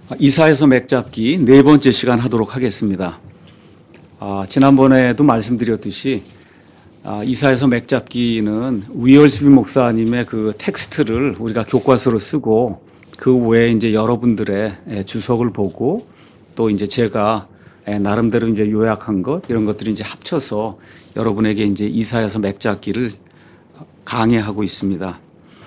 이사야서 맥잡기 네 번째 시간 하도록 하겠습니다. 지난번에도 말씀드렸듯이 이사야서 맥잡기는 위얼스비 목사님의 그 텍스트를 우리가 교과서로 쓰고 그 외에 이제 여러분들의 주석을 보고 또 이제 제가 나름대로 이제 요약한 것 이런 것들이 이제 합쳐서 여러분에게 이제 이사야서 맥잡기를 강해하고 있습니다.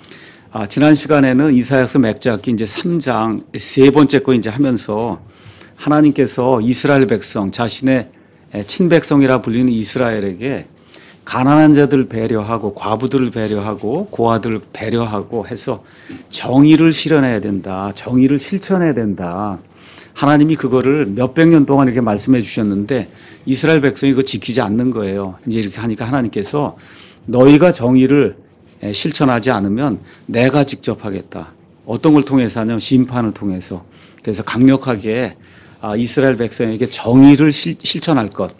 지난 시간에는 이사야서 맥잡기 이제 3장 세 번째 거 이제 하면서 하나님께서 이스라엘 백성 자신의 친백성이라 불리는 이스라엘에게 가난한 자들 배려하고 과부들을 배려하고 고아들을 배려하고 해서 정의를 실현해야 된다. 정의를 실천해야 된다. 하나님이 그거를 몇백 년 동안 이렇게 말씀해 주셨는데 이스라엘 백성이 그거 지키지 않는 거예요. 이제 이렇게 하니까 하나님께서 너희가 정의를 실천하지 않으면 내가 직접 하겠다. 어떤 걸 통해서 하냐면 심판을 통해서. 그래서 강력하게 이스라엘 백성에게 정의를 실천할 것.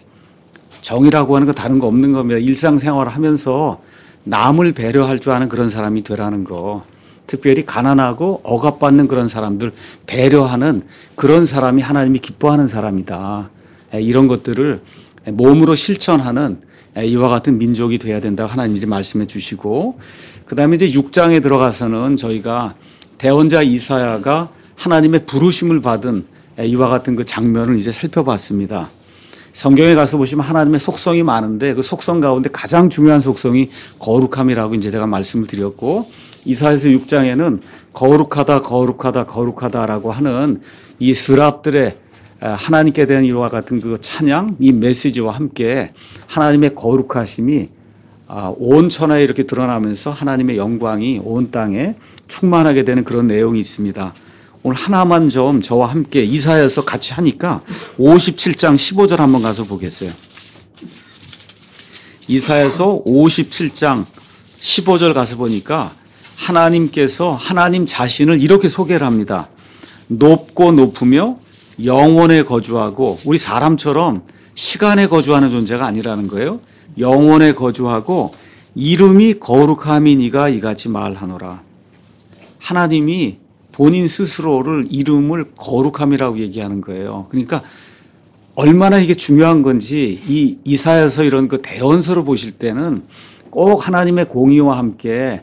정의라고 하는 거 다른 거 없는 겁니다. 일상생활을 하면서 남을 배려할 줄 아는 그런 사람이 되라는 거. 특별히 가난하고 억압받는 그런 사람들 배려하는 그런 사람이 하나님이 기뻐하는 사람이다. 이런 것들을 몸으로 실천하는 이와 같은 민족이 돼야 된다고 하나님이 이제 말씀해 주시고, 그 다음에 이제 6장에 들어가서는 저희가 대언자 이사야가 하나님의 부르심을 받은 이와 같은 그 장면을 이제 살펴봤습니다. 성경에 가서 보시면 하나님의 속성이 많은데 그 속성 가운데 가장 중요한 속성이 거룩함이라고 이제 제가 말씀을 드렸고, 이사야서 6장에는 거룩하다, 거룩하다, 거룩하다라고 하는 이 스랍들의 하나님께 대한 이와 같은 그 찬양, 이 메시지와 함께 하나님의 거룩하심이 온 천하에 이렇게 드러나면서 하나님의 영광이 온 땅에 충만하게 되는 그런 내용이 있습니다. 오늘 하나만 좀 저와 함께 이사야서 같이 하니까 57장 15절 한번 가서 보겠어요. 이사야서 57장 15절 가서 보니까 하나님께서 하나님 자신을 이렇게 소개를 합니다. 높고 높으며 영원에 거주하고, 우리 사람처럼 시간에 거주하는 존재가 아니라는 거예요. 영원에 거주하고 이름이 거룩함이니가 이같이 말하노라. 하나님이 본인 스스로를 이름을 거룩함이라고 얘기하는 거예요. 그러니까 얼마나 이게 중요한 건지 이 이사야서 이런 그 대언서를 보실 때는 꼭 하나님의 공의와 함께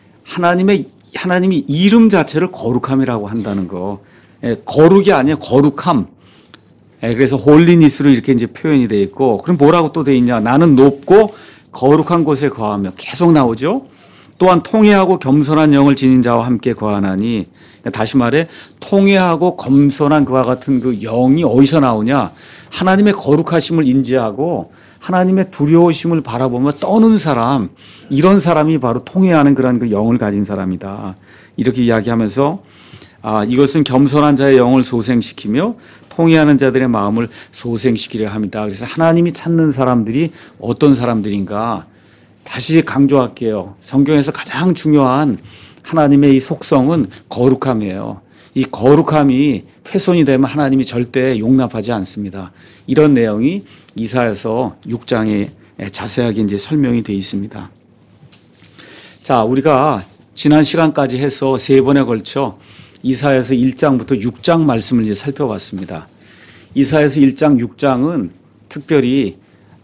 하나님이 이름 자체를 거룩함이라고 한다는 거. 거룩이 아니에요. 거룩함. 그래서 홀리니스로 이렇게 이제 표현이 되어 있고, 그럼 뭐라고 또 되어 있냐? 나는 높고 거룩한 곳에 거하며 계속 나오죠. 또한 통회하고 겸손한 영을 지닌 자와 함께 거하나니, 다시 말해 통회하고 겸손한 그와 같은 그 영이 어디서 나오냐? 하나님의 거룩하심을 인지하고 하나님의 두려우심을 바라보며 떠는 사람, 이런 사람이 바로 통회하는 그런 그 영을 가진 사람이다. 이렇게 이야기하면서 이것은 겸손한 자의 영을 소생시키며 통회하는 자들의 마음을 소생시키려 합니다. 그래서 하나님이 찾는 사람들이 어떤 사람들인가? 다시 강조할게요. 성경에서 가장 중요한 하나님의 이 속성은 거룩함이에요. 이 거룩함이 훼손이 되면 하나님이 절대 용납하지 않습니다. 이런 내용이 이사야서 6장에 자세하게 이제 설명이 되어 있습니다. 자, 우리가 지난 시간까지 해서 세 번에 걸쳐 이사야서 1장부터 6장 말씀을 이제 살펴봤습니다. 이사야서 1장, 6장은 특별히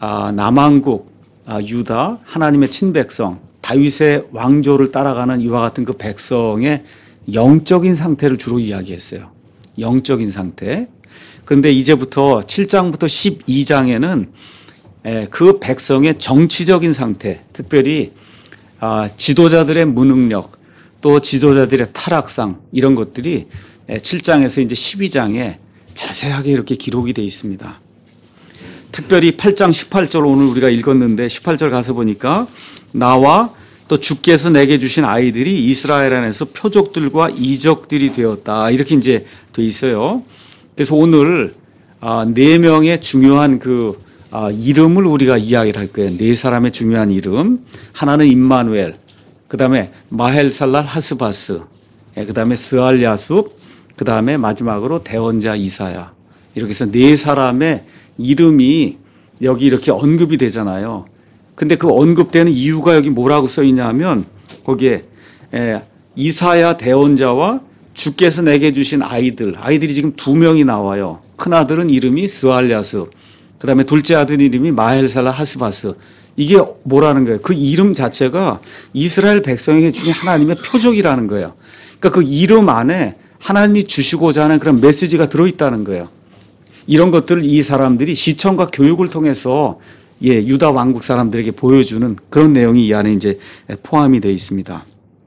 남왕국 유다 하나님의 친백성 다윗의 왕조를 따라가는 이와 같은 그 백성의 영적인 상태를 주로 이야기했어요. 영적인 상태. 그런데 이제부터 7장부터 12장에는 그 백성의 정치적인 상태, 특별히 지도자들의 무능력, 또 지도자들의 타락상, 이런 것들이 7장에서 이제 12장에 자세하게 이렇게 기록이 되어 있습니다. 특별히 8장 18절 오늘 우리가 읽었는데 18절 가서 보니까 나와 또 주께서 내게 주신 아이들이 이스라엘 안에서 표적들과 이적들이 되었다. 이렇게 이제 돼 있어요. 그래서 오늘 네 명의 중요한 그 이름을 우리가 이야기를 할 거예요. 네 사람의 중요한 이름. 하나는 임마누엘, 그 다음에 마헬살랄 하스바스, 그 다음에 스알야숲, 그 다음에 마지막으로 대언자 이사야. 이렇게 해서 네 사람의 이름이 여기 이렇게 언급이 되잖아요. 근데 그 언급되는 이유가 여기 뭐라고 써 있냐 하면 거기에 이사야 대언자와 주께서 내게 주신 아이들이 지금 두 명이 나와요. 큰 아들은 이름이 스알랴스, 그 다음에 둘째 아들 이름이 마헬살라 하스바스. 이게 뭐라는 거예요? 그 이름 자체가 이스라엘 백성에게 주신 하나님의 표적이라는 거예요. 그러니까 그 이름 안에 하나님이 주시고자 하는 그런 메시지가 들어있다는 거예요. 이런 것들을 이 사람들이 시청과 교육을 통해서 유다 왕국 사람들에게 보여주는 그런 내용이 이 안에 이제 포함이 되어 있습니다.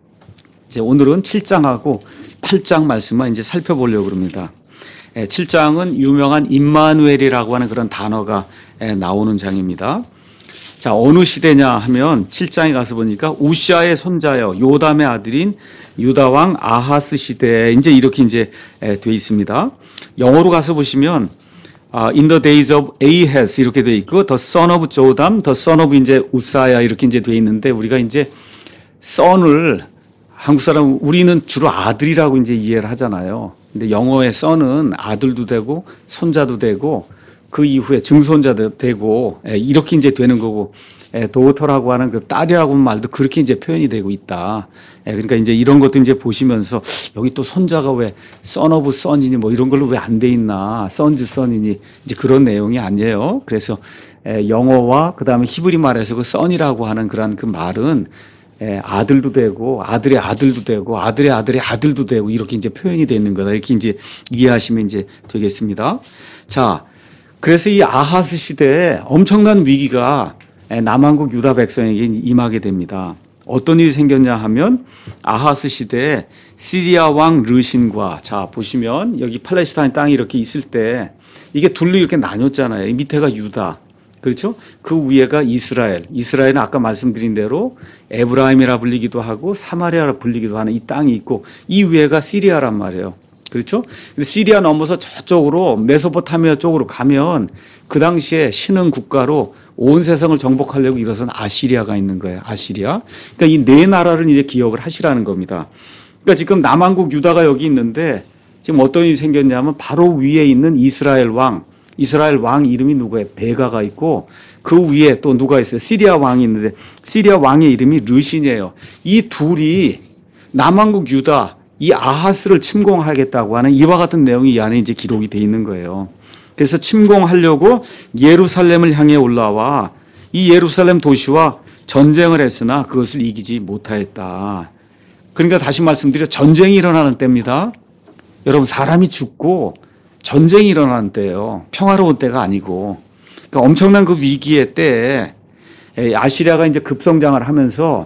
이제 오늘은 7장하고 8장 말씀만 이제 살펴보려고 합니다. 7장은 유명한 임마누엘이라고 하는 그런 단어가 나오는 장입니다. 자, 어느 시대냐 하면 7장에 가서 보니까 우시아의 손자여 요담의 아들인 유다 왕 아하스 시대에 이제 이렇게 이제 돼 있습니다. 영어로 가서 보시면 in the days of Ahaz 이렇게 돼 있고 the son of Jotham, the son of 이제 우사야 이렇게 이제 돼 있는데 우리가 이제 son을 한국 사람 우리는 주로 아들이라고 이제 이해를 하잖아요. 근데 영어의 son은 아들도 되고 손자도 되고 그 이후에 증손자도 되고 이렇게 이제 되는 거고 도터라고 하는 그 딸이라고 하는 말도 그렇게 이제 표현이 되고 있다. 그러니까 이제 이런 것도 이제 보시면서 여기 또 손자가 왜 son of son이니 뭐 이런 걸로 왜 안 돼 있나 sons son이니 이제 그런 내용이 아니에요. 그래서 영어와 그 다음에 히브리 말에서 그 son이라고 하는 그런 그 말은 아들도 되고 아들의 아들도 되고 아들의 아들의 아들도 되고 이렇게 이제 표현이 되어 있는 거다. 이렇게 이제 이해하시면 이제 되겠습니다. 자, 그래서 이 아하스 시대에 엄청난 위기가 남한국 유다 백성에게 임하게 됩니다. 어떤 일이 생겼냐 하면 아하스 시대에 시리아 왕 르신과 자 보시면 여기 팔레스타인 땅이 이렇게 있을 때 이게 둘로 이렇게 나뉘었잖아요. 이 밑에가 유다. 그렇죠? 그 위에가 이스라엘. 이스라엘은 아까 말씀드린 대로 에브라임이라 불리기도 하고 사마리아라 불리기도 하는 이 땅이 있고 이 위에가 시리아란 말이에요. 그렇죠? 시리아 넘어서 저쪽으로 메소포타미아 쪽으로 가면 그 당시에 신흥 국가로 온 세상을 정복하려고 일어선 아시리아가 있는 거예요. 아시리아. 그러니까 이 네 나라를 이제 기억을 하시라는 겁니다. 그러니까 지금 남한국 유다가 여기 있는데 지금 어떤 일이 생겼냐면 바로 위에 있는 이스라엘 왕 이름이 누구예요? 베가가 있고 그 위에 또 누가 있어요? 시리아 왕이 있는데 시리아 왕의 이름이 르신이에요. 이 둘이 남한국 유다 이 아하스를 침공하겠다고 하는 이와 같은 내용이 이 안에 이제 기록이 돼 있는 거예요. 그래서 침공하려고 예루살렘을 향해 올라와 이 예루살렘 도시와 전쟁을 했으나 그것을 이기지 못하였다. 그러니까 다시 말씀드려 전쟁이 일어나는 때입니다. 여러분 사람이 죽고 전쟁이 일어나는 때예요. 평화로운 때가 아니고. 그러니까 엄청난 그 위기의 때에 아시리아가 이제 급성장을 하면서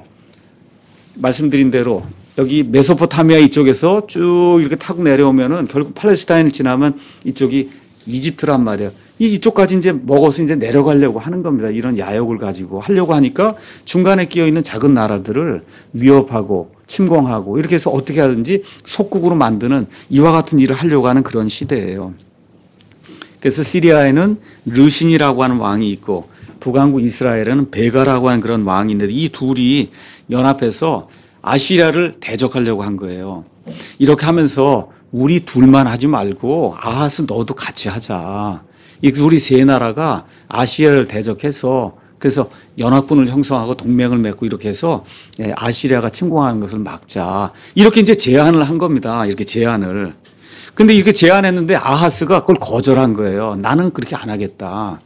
말씀드린 대로 여기 메소포타미아 이쪽에서 쭉 이렇게 타고 내려오면은 결국 팔레스타인을 지나면 이쪽이 이집트란 말이에요. 이쪽까지 이제 먹어서 이제 내려가려고 하는 겁니다. 이런 야욕을 가지고 하려고 하니까 중간에 끼어 있는 작은 나라들을 위협하고 침공하고 이렇게 해서 어떻게 하든지 속국으로 만드는 이와 같은 일을 하려고 하는 그런 시대예요. 그래서 시리아에는 르신이라고 하는 왕이 있고 북왕국 이스라엘에는 베가라고 하는 그런 왕이 있는데 이 둘이 연합해서 아시리아를 대적하려고 한 거예요. 이렇게 하면서 우리 둘만 하지 말고 아하스 너도 같이 하자. 이 둘이 세 나라가 아시리아를 대적해서 그래서 연합군을 형성하고 동맹을 맺고 이렇게 해서 아시리아가 침공하는 것을 막자. 이렇게 이제 제안을 한 겁니다. 이렇게 제안을. 근데 이렇게 제안했는데 아하스가 그걸 거절한 거예요. 나는 그렇게 안 하겠다.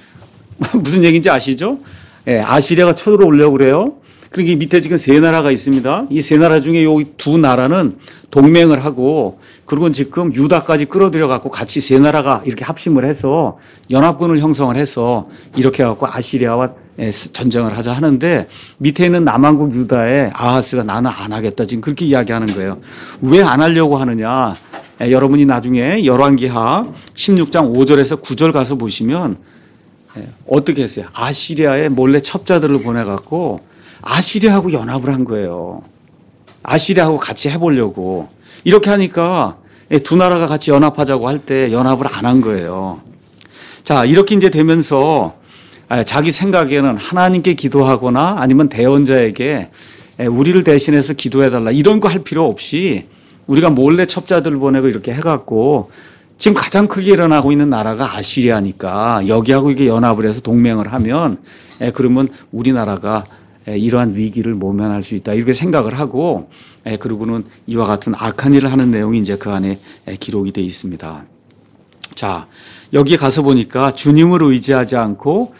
무슨 얘기인지 아시죠? 아시리아가 쳐들어오려고 그래요. 그러니까 밑에 지금 세 나라가 있습니다. 이 세 나라 중에 이 두 나라는 동맹을 하고 그리고 지금 유다까지 끌어들여 갖고 같이 세 나라가 이렇게 합심을 해서 연합군을 형성을 해서 이렇게 해갖고 아시리아와 전쟁을 하자 하는데 밑에 있는 남한국 유다의 아하스가 나는 안 하겠다 지금 그렇게 이야기하는 거예요. 왜 안 하려고 하느냐? 여러분이 나중에 열왕기하 16장 5절에서 9절 가서 보시면 어떻게 했어요? 아시리아에 몰래 첩자들을 보내갖고 아시리아하고 연합을 한 거예요. 아시리아하고 같이 해보려고. 이렇게 하니까 두 나라가 같이 연합하자고 할 때 연합을 안 한 거예요. 자, 이렇게 이제 되면서 자기 생각에는 하나님께 기도하거나 아니면 대언자에게 우리를 대신해서 기도해달라 이런 거 할 필요 없이 우리가 몰래 첩자들을 보내고 이렇게 해갖고 지금 가장 크게 일어나고 있는 나라가 아시리아니까 여기하고 이게 연합을 해서 동맹을 하면 그러면 우리나라가 이러한 위기를 모면할 수 있다 이렇게 생각을 하고 그리고는 이와 같은 악한 일을 하는 내용이 이제 그 안에 기록이 되어 있습니다. 자, 여기 가서 보니까 주님을 의지하지 않고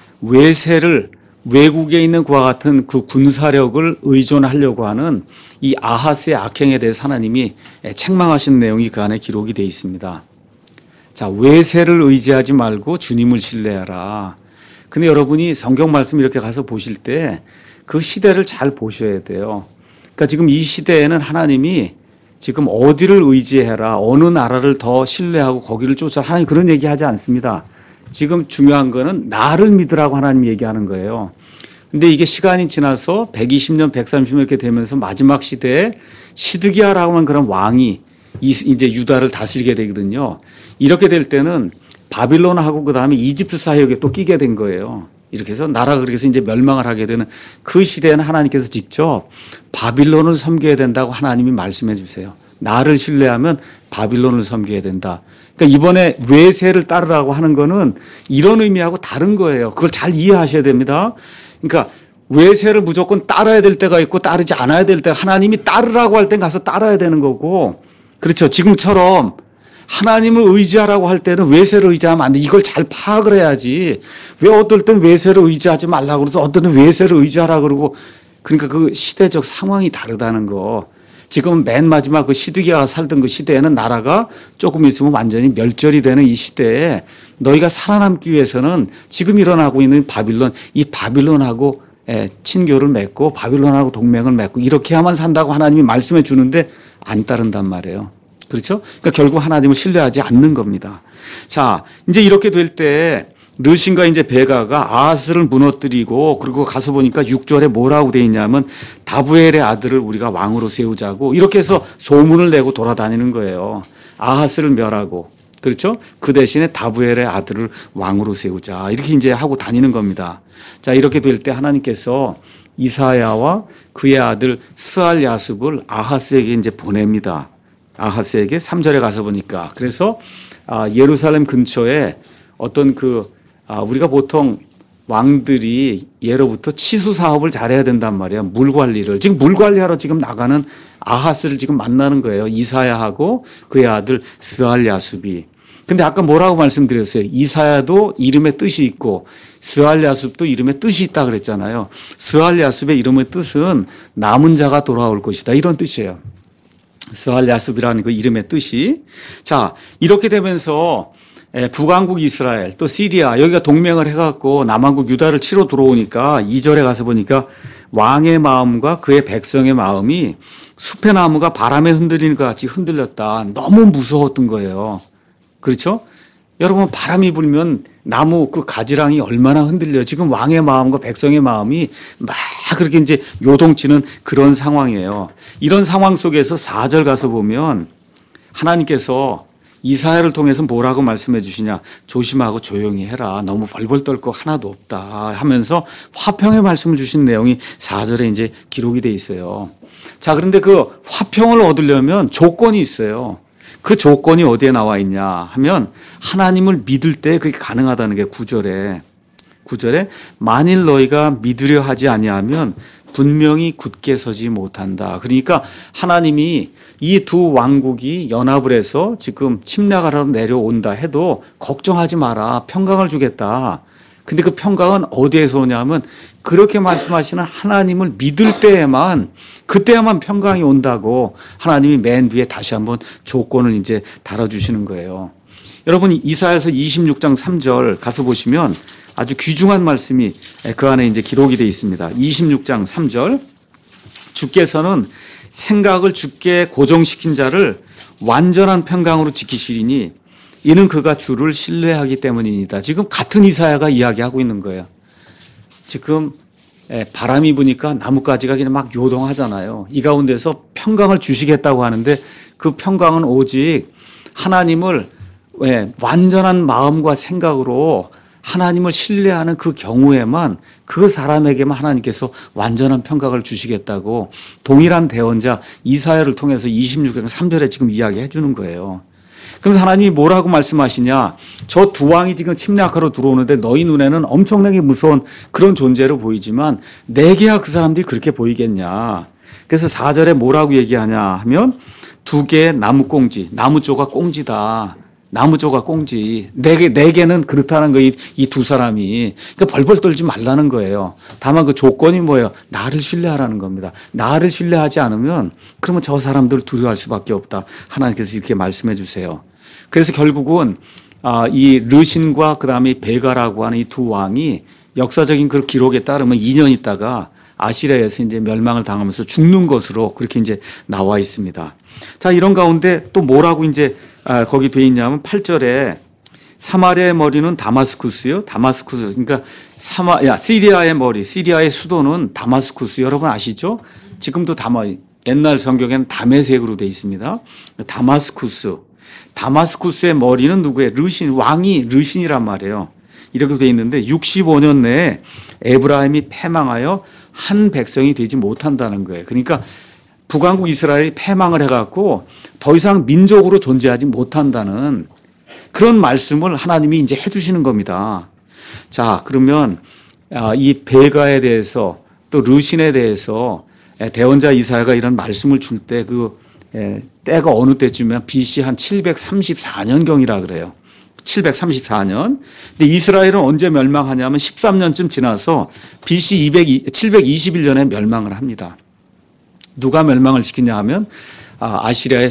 외국에 있는 그와 같은 그 군사력을 의존하려고 하는 이 아하스의 악행에 대해서 하나님이 책망하신 내용이 그 안에 기록이 되어 있습니다. 자, 외세를 의지하지 말고 주님을 신뢰하라. 근데 여러분이 성경 말씀 이렇게 가서 보실 때 그 시대를 잘 보셔야 돼요. 그러니까 지금 이 시대에는 하나님이 지금 어디를 의지해라, 어느 나라를 더 신뢰하고 거기를 쫓아라, 하나님 그런 얘기하지 않습니다. 지금 중요한 거는 나를 믿으라고 하나님 얘기하는 거예요. 근데 이게 시간이 지나서 120년, 130년 이렇게 되면서 마지막 시대에 시드기야라고 하는 그런 왕이 이제 유다를 다스리게 되거든요. 이렇게 될 때는 바빌론하고 그 다음에 이집트 사이에 또 끼게 된 거예요. 이렇게 해서 나라가 그렇게 해서 이제 멸망을 하게 되는 그 시대에는 하나님께서 직접 바빌론을 섬겨야 된다고 하나님이 말씀해 주세요. 나를 신뢰하면 바빌론을 섬겨야 된다. 그러니까 이번에 외세를 따르라고 하는 거는 이런 의미하고 다른 거예요. 그걸 잘 이해하셔야 됩니다. 그러니까 외세를 무조건 따라야 될 때가 있고 따르지 않아야 될 때, 하나님이 따르라고 할 땐 가서 따라야 되는 거고, 그렇죠. 지금처럼 하나님을 의지하라고 할 때는 외세를 의지하면 안 돼. 이걸 잘 파악을 해야지. 왜 어떨 땐 외세를 의지하지 말라고 그러고 어떨 땐 외세를 의지하라 그러고, 그러니까 그 시대적 상황이 다르다는 거. 지금 맨 마지막 그 시드기야가 살던 그 시대에는 나라가 조금 있으면 완전히 멸절이 되는 이 시대에 너희가 살아남기 위해서는 지금 일어나고 있는 바빌론, 이 바빌론하고 친교를 맺고 바빌론하고 동맹을 맺고 이렇게 해야만 산다고 하나님이 말씀해 주는데 안 따른단 말이에요. 그렇죠? 그러니까 결국 하나님을 신뢰하지 않는 겁니다. 자, 이제 이렇게 될 때 르신과 이제 베가가 아하스를 무너뜨리고, 그리고 가서 보니까 6절에 뭐라고 돼 있냐면 다부엘의 아들을 우리가 왕으로 세우자고 이렇게 해서 소문을 내고 돌아다니는 거예요. 아하스를 멸하고, 그렇죠? 그 대신에 다부엘의 아들을 왕으로 세우자 이렇게 이제 하고 다니는 겁니다. 자, 이렇게 될 때 하나님께서 이사야와 그의 아들 스알야습을 아하스에게 이제 보냅니다. 아하스에게 3절에 가서 보니까, 그래서 예루살렘 근처에 어떤 우리가 보통 왕들이 예로부터 치수 사업을 잘해야 된단 말이야. 물 관리를. 지금 물 관리하러 지금 나가는 아하스를 지금 만나는 거예요. 이사야하고 그의 아들 스알야습이. 근데 아까 뭐라고 말씀드렸어요? 이사야도 이름의 뜻이 있고 스알야습도 이름의 뜻이 있다 그랬잖아요. 스알야습의 이름의 뜻은 남은 자가 돌아올 것이다, 이런 뜻이에요. 스알야습이라는 그 이름의 뜻이. 자, 이렇게 되면서 북왕국 이스라엘 또 시리아 여기가 동맹을 해갖고 남왕국 유다를 치러 들어오니까 2절에 가서 보니까 왕의 마음과 그의 백성의 마음이 숲의 나무가 바람에 흔들리는 것 같이 흔들렸다. 너무 무서웠던 거예요. 그렇죠? 여러분, 바람이 불면 나무 그 가지랑이 얼마나 흔들려요. 지금 왕의 마음과 백성의 마음이 막 그렇게 이제 요동치는 그런 상황이에요. 이런 상황 속에서 4절 가서 보면 하나님께서 이사야를 통해서 뭐라고 말씀해 주시냐. 조심하고 조용히 해라. 너무 벌벌 떨 거 하나도 없다 하면서 화평의 말씀을 주신 내용이 4절에 이제 기록이 돼 있어요. 자, 그런데 그 화평을 얻으려면 조건이 있어요. 그 조건이 어디에 나와 있냐 하면 하나님을 믿을 때 그게 가능하다는 게 9절에 만일 너희가 믿으려 하지 아니하면 분명히 굳게 서지 못한다. 그러니까 하나님이 이 두 왕국이 연합을 해서 지금 침략하러 내려온다 해도 걱정하지 마라. 평강을 주겠다. 근데 그 평강은 어디에서 오냐면 그렇게 말씀하시는 하나님을 믿을 때에만, 그때야만 평강이 온다고 하나님이 맨 뒤에 다시 한번 조건을 이제 달아주시는 거예요. 여러분, 이사야서 26장 3절 가서 보시면 아주 귀중한 말씀이 그 안에 이제 기록이 되어 있습니다. 26장 3절. 주께서는 생각을 주께 고정시킨 자를 완전한 평강으로 지키시리니 이는 그가 주를 신뢰하기 때문입니다. 지금 같은 이사야가 이야기하고 있는 거예요. 지금 바람이 부니까 나뭇가지가 그냥 막 요동하잖아요. 이 가운데서 평강을 주시겠다고 하는데 그 평강은 오직 하나님을 완전한 마음과 생각으로 하나님을 신뢰하는 그 경우에만, 그 사람에게만 하나님께서 완전한 평강을 주시겠다고 동일한 대언자 이사야를 통해서 26장 3절에 지금 이야기해 주는 거예요. 그럼 하나님이 뭐라고 말씀하시냐? 저 두 왕이 지금 침략하러 들어오는데 너희 눈에는 엄청나게 무서운 그런 존재로 보이지만 내게야 그 사람들이 그렇게 보이겠냐? 그래서 4절에 뭐라고 얘기하냐 하면 두 개의 나무 꽁지, 나무 조각 꽁지다. 나무 조각 꽁지. 내게는 그렇다는 거예요. 이 두 사람이. 그러니까 벌벌 떨지 말라는 거예요. 다만 그 조건이 뭐예요? 나를 신뢰하라는 겁니다. 나를 신뢰하지 않으면 그러면 저 사람들을 두려워할 수밖에 없다. 하나님께서 이렇게 말씀해 주세요. 그래서 결국은 이 르신과 그다음에 베가라고 하는 이 두 왕이 역사적인 그 기록에 따르면 2년 있다가 아시리아에서 이제 멸망을 당하면서 죽는 것으로 그렇게 이제 나와 있습니다. 자, 이런 가운데 또 뭐라고 이제 거기 돼 있냐면 8절에 사마리아의 머리는 다마스쿠스요. 다마스쿠스. 그러니까 시리아의 머리, 시리아의 수도는 다마스쿠스. 여러분 아시죠? 지금도 옛날 성경에는 다메섹으로 돼 있습니다. 다마스쿠스. 다마스쿠스의 머리는 누구예요? 르신, 왕이 르신이란 말이에요. 이렇게 돼 있는데 65년 내에 에브라임이 패망하여 한 백성이 되지 못한다는 거예요. 그러니까 북왕국 이스라엘이 패망을 해갖고 더 이상 민족으로 존재하지 못한다는 그런 말씀을 하나님이 이제 해주시는 겁니다. 자, 그러면 이 베가에 대해서 또 르신에 대해서 대언자 이사야가 이런 말씀을 줄 때 때가 어느 때쯤이면 BC 한 734년경이라 그래요. 734년. 근데 이스라엘은 언제 멸망하냐면 13년쯤 지나서 BC 721년에 멸망을 합니다. 누가 멸망을 시키냐 하면 아시리아의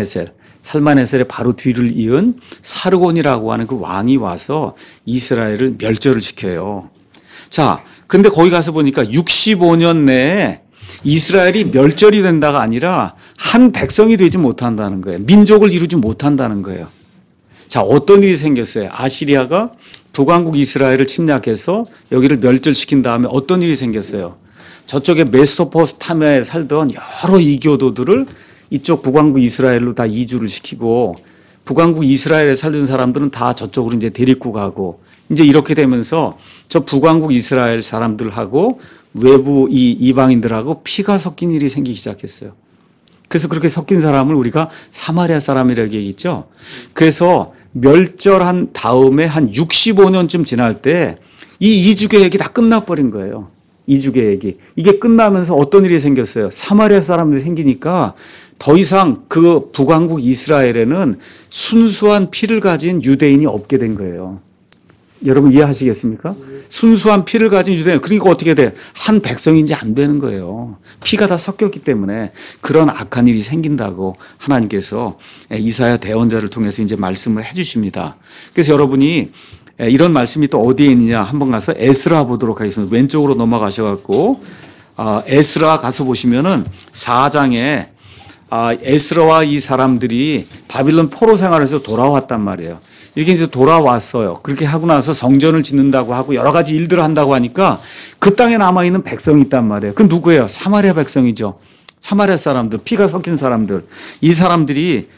살만에셀의 바로 뒤를 이은 사르곤이라고 하는 그 왕이 와서 이스라엘을 멸절을 시켜요. 자, 근데 거기 가서 보니까 65년 내에 이스라엘이 멸절이 된다가 아니라 한 백성이 되지 못한다는 거예요. 민족을 이루지 못한다는 거예요. 자, 어떤 일이 생겼어요? 아시리아가 북왕국 이스라엘을 침략해서 여기를 멸절시킨 다음에 어떤 일이 생겼어요? 저쪽에 메소포타미아에 살던 여러 이교도들을 이쪽 북왕국 이스라엘로 다 이주를 시키고 북왕국 이스라엘에 살던 사람들은 다 저쪽으로 이제 데리고 가고 이제 이렇게 되면서 저 북왕국 이스라엘 사람들하고 외부 이 이방인들하고 피가 섞인 일이 생기기 시작했어요. 그래서 그렇게 섞인 사람을 우리가 사마리아 사람이라고 얘기했죠. 그래서 멸절한 다음에 한 65년쯤 지날 때 이 이주 계획이 다 끝나버린 거예요. 이주 계획이. 이게 끝나면서 어떤 일이 생겼어요? 사마리아 사람들이 생기니까 더 이상 그 북왕국 이스라엘에는 순수한 피를 가진 유대인이 없게 된 거예요. 여러분 이해하시겠습니까? 순수한 피를 가진 유대인. 그러니까 어떻게 돼? 한 백성인지 안 되는 거예요. 피가 다 섞였기 때문에 그런 악한 일이 생긴다고 하나님께서 이사야 대언자를 통해서 이제 말씀을 해 주십니다. 그래서 여러분이 이런 말씀이 또 어디에 있느냐 한번 가서 에스라 보도록 하겠습니다. 왼쪽으로 넘어가셔갖고 에스라 가서 보시면은 4장에 에스라와 이 사람들이 바빌론 포로 생활에서 돌아왔단 말이에요. 이렇게 이제 돌아왔어요. 그렇게 하고 나서 성전을 짓는다고 하고 여러 가지 일들을 한다고 하니까 그 땅에 남아있는 백성이 있단 말이에요. 그 누구예요? 사마리아 백성이죠. 사마리아 사람들, 피가 섞인 사람들. 이 사람들이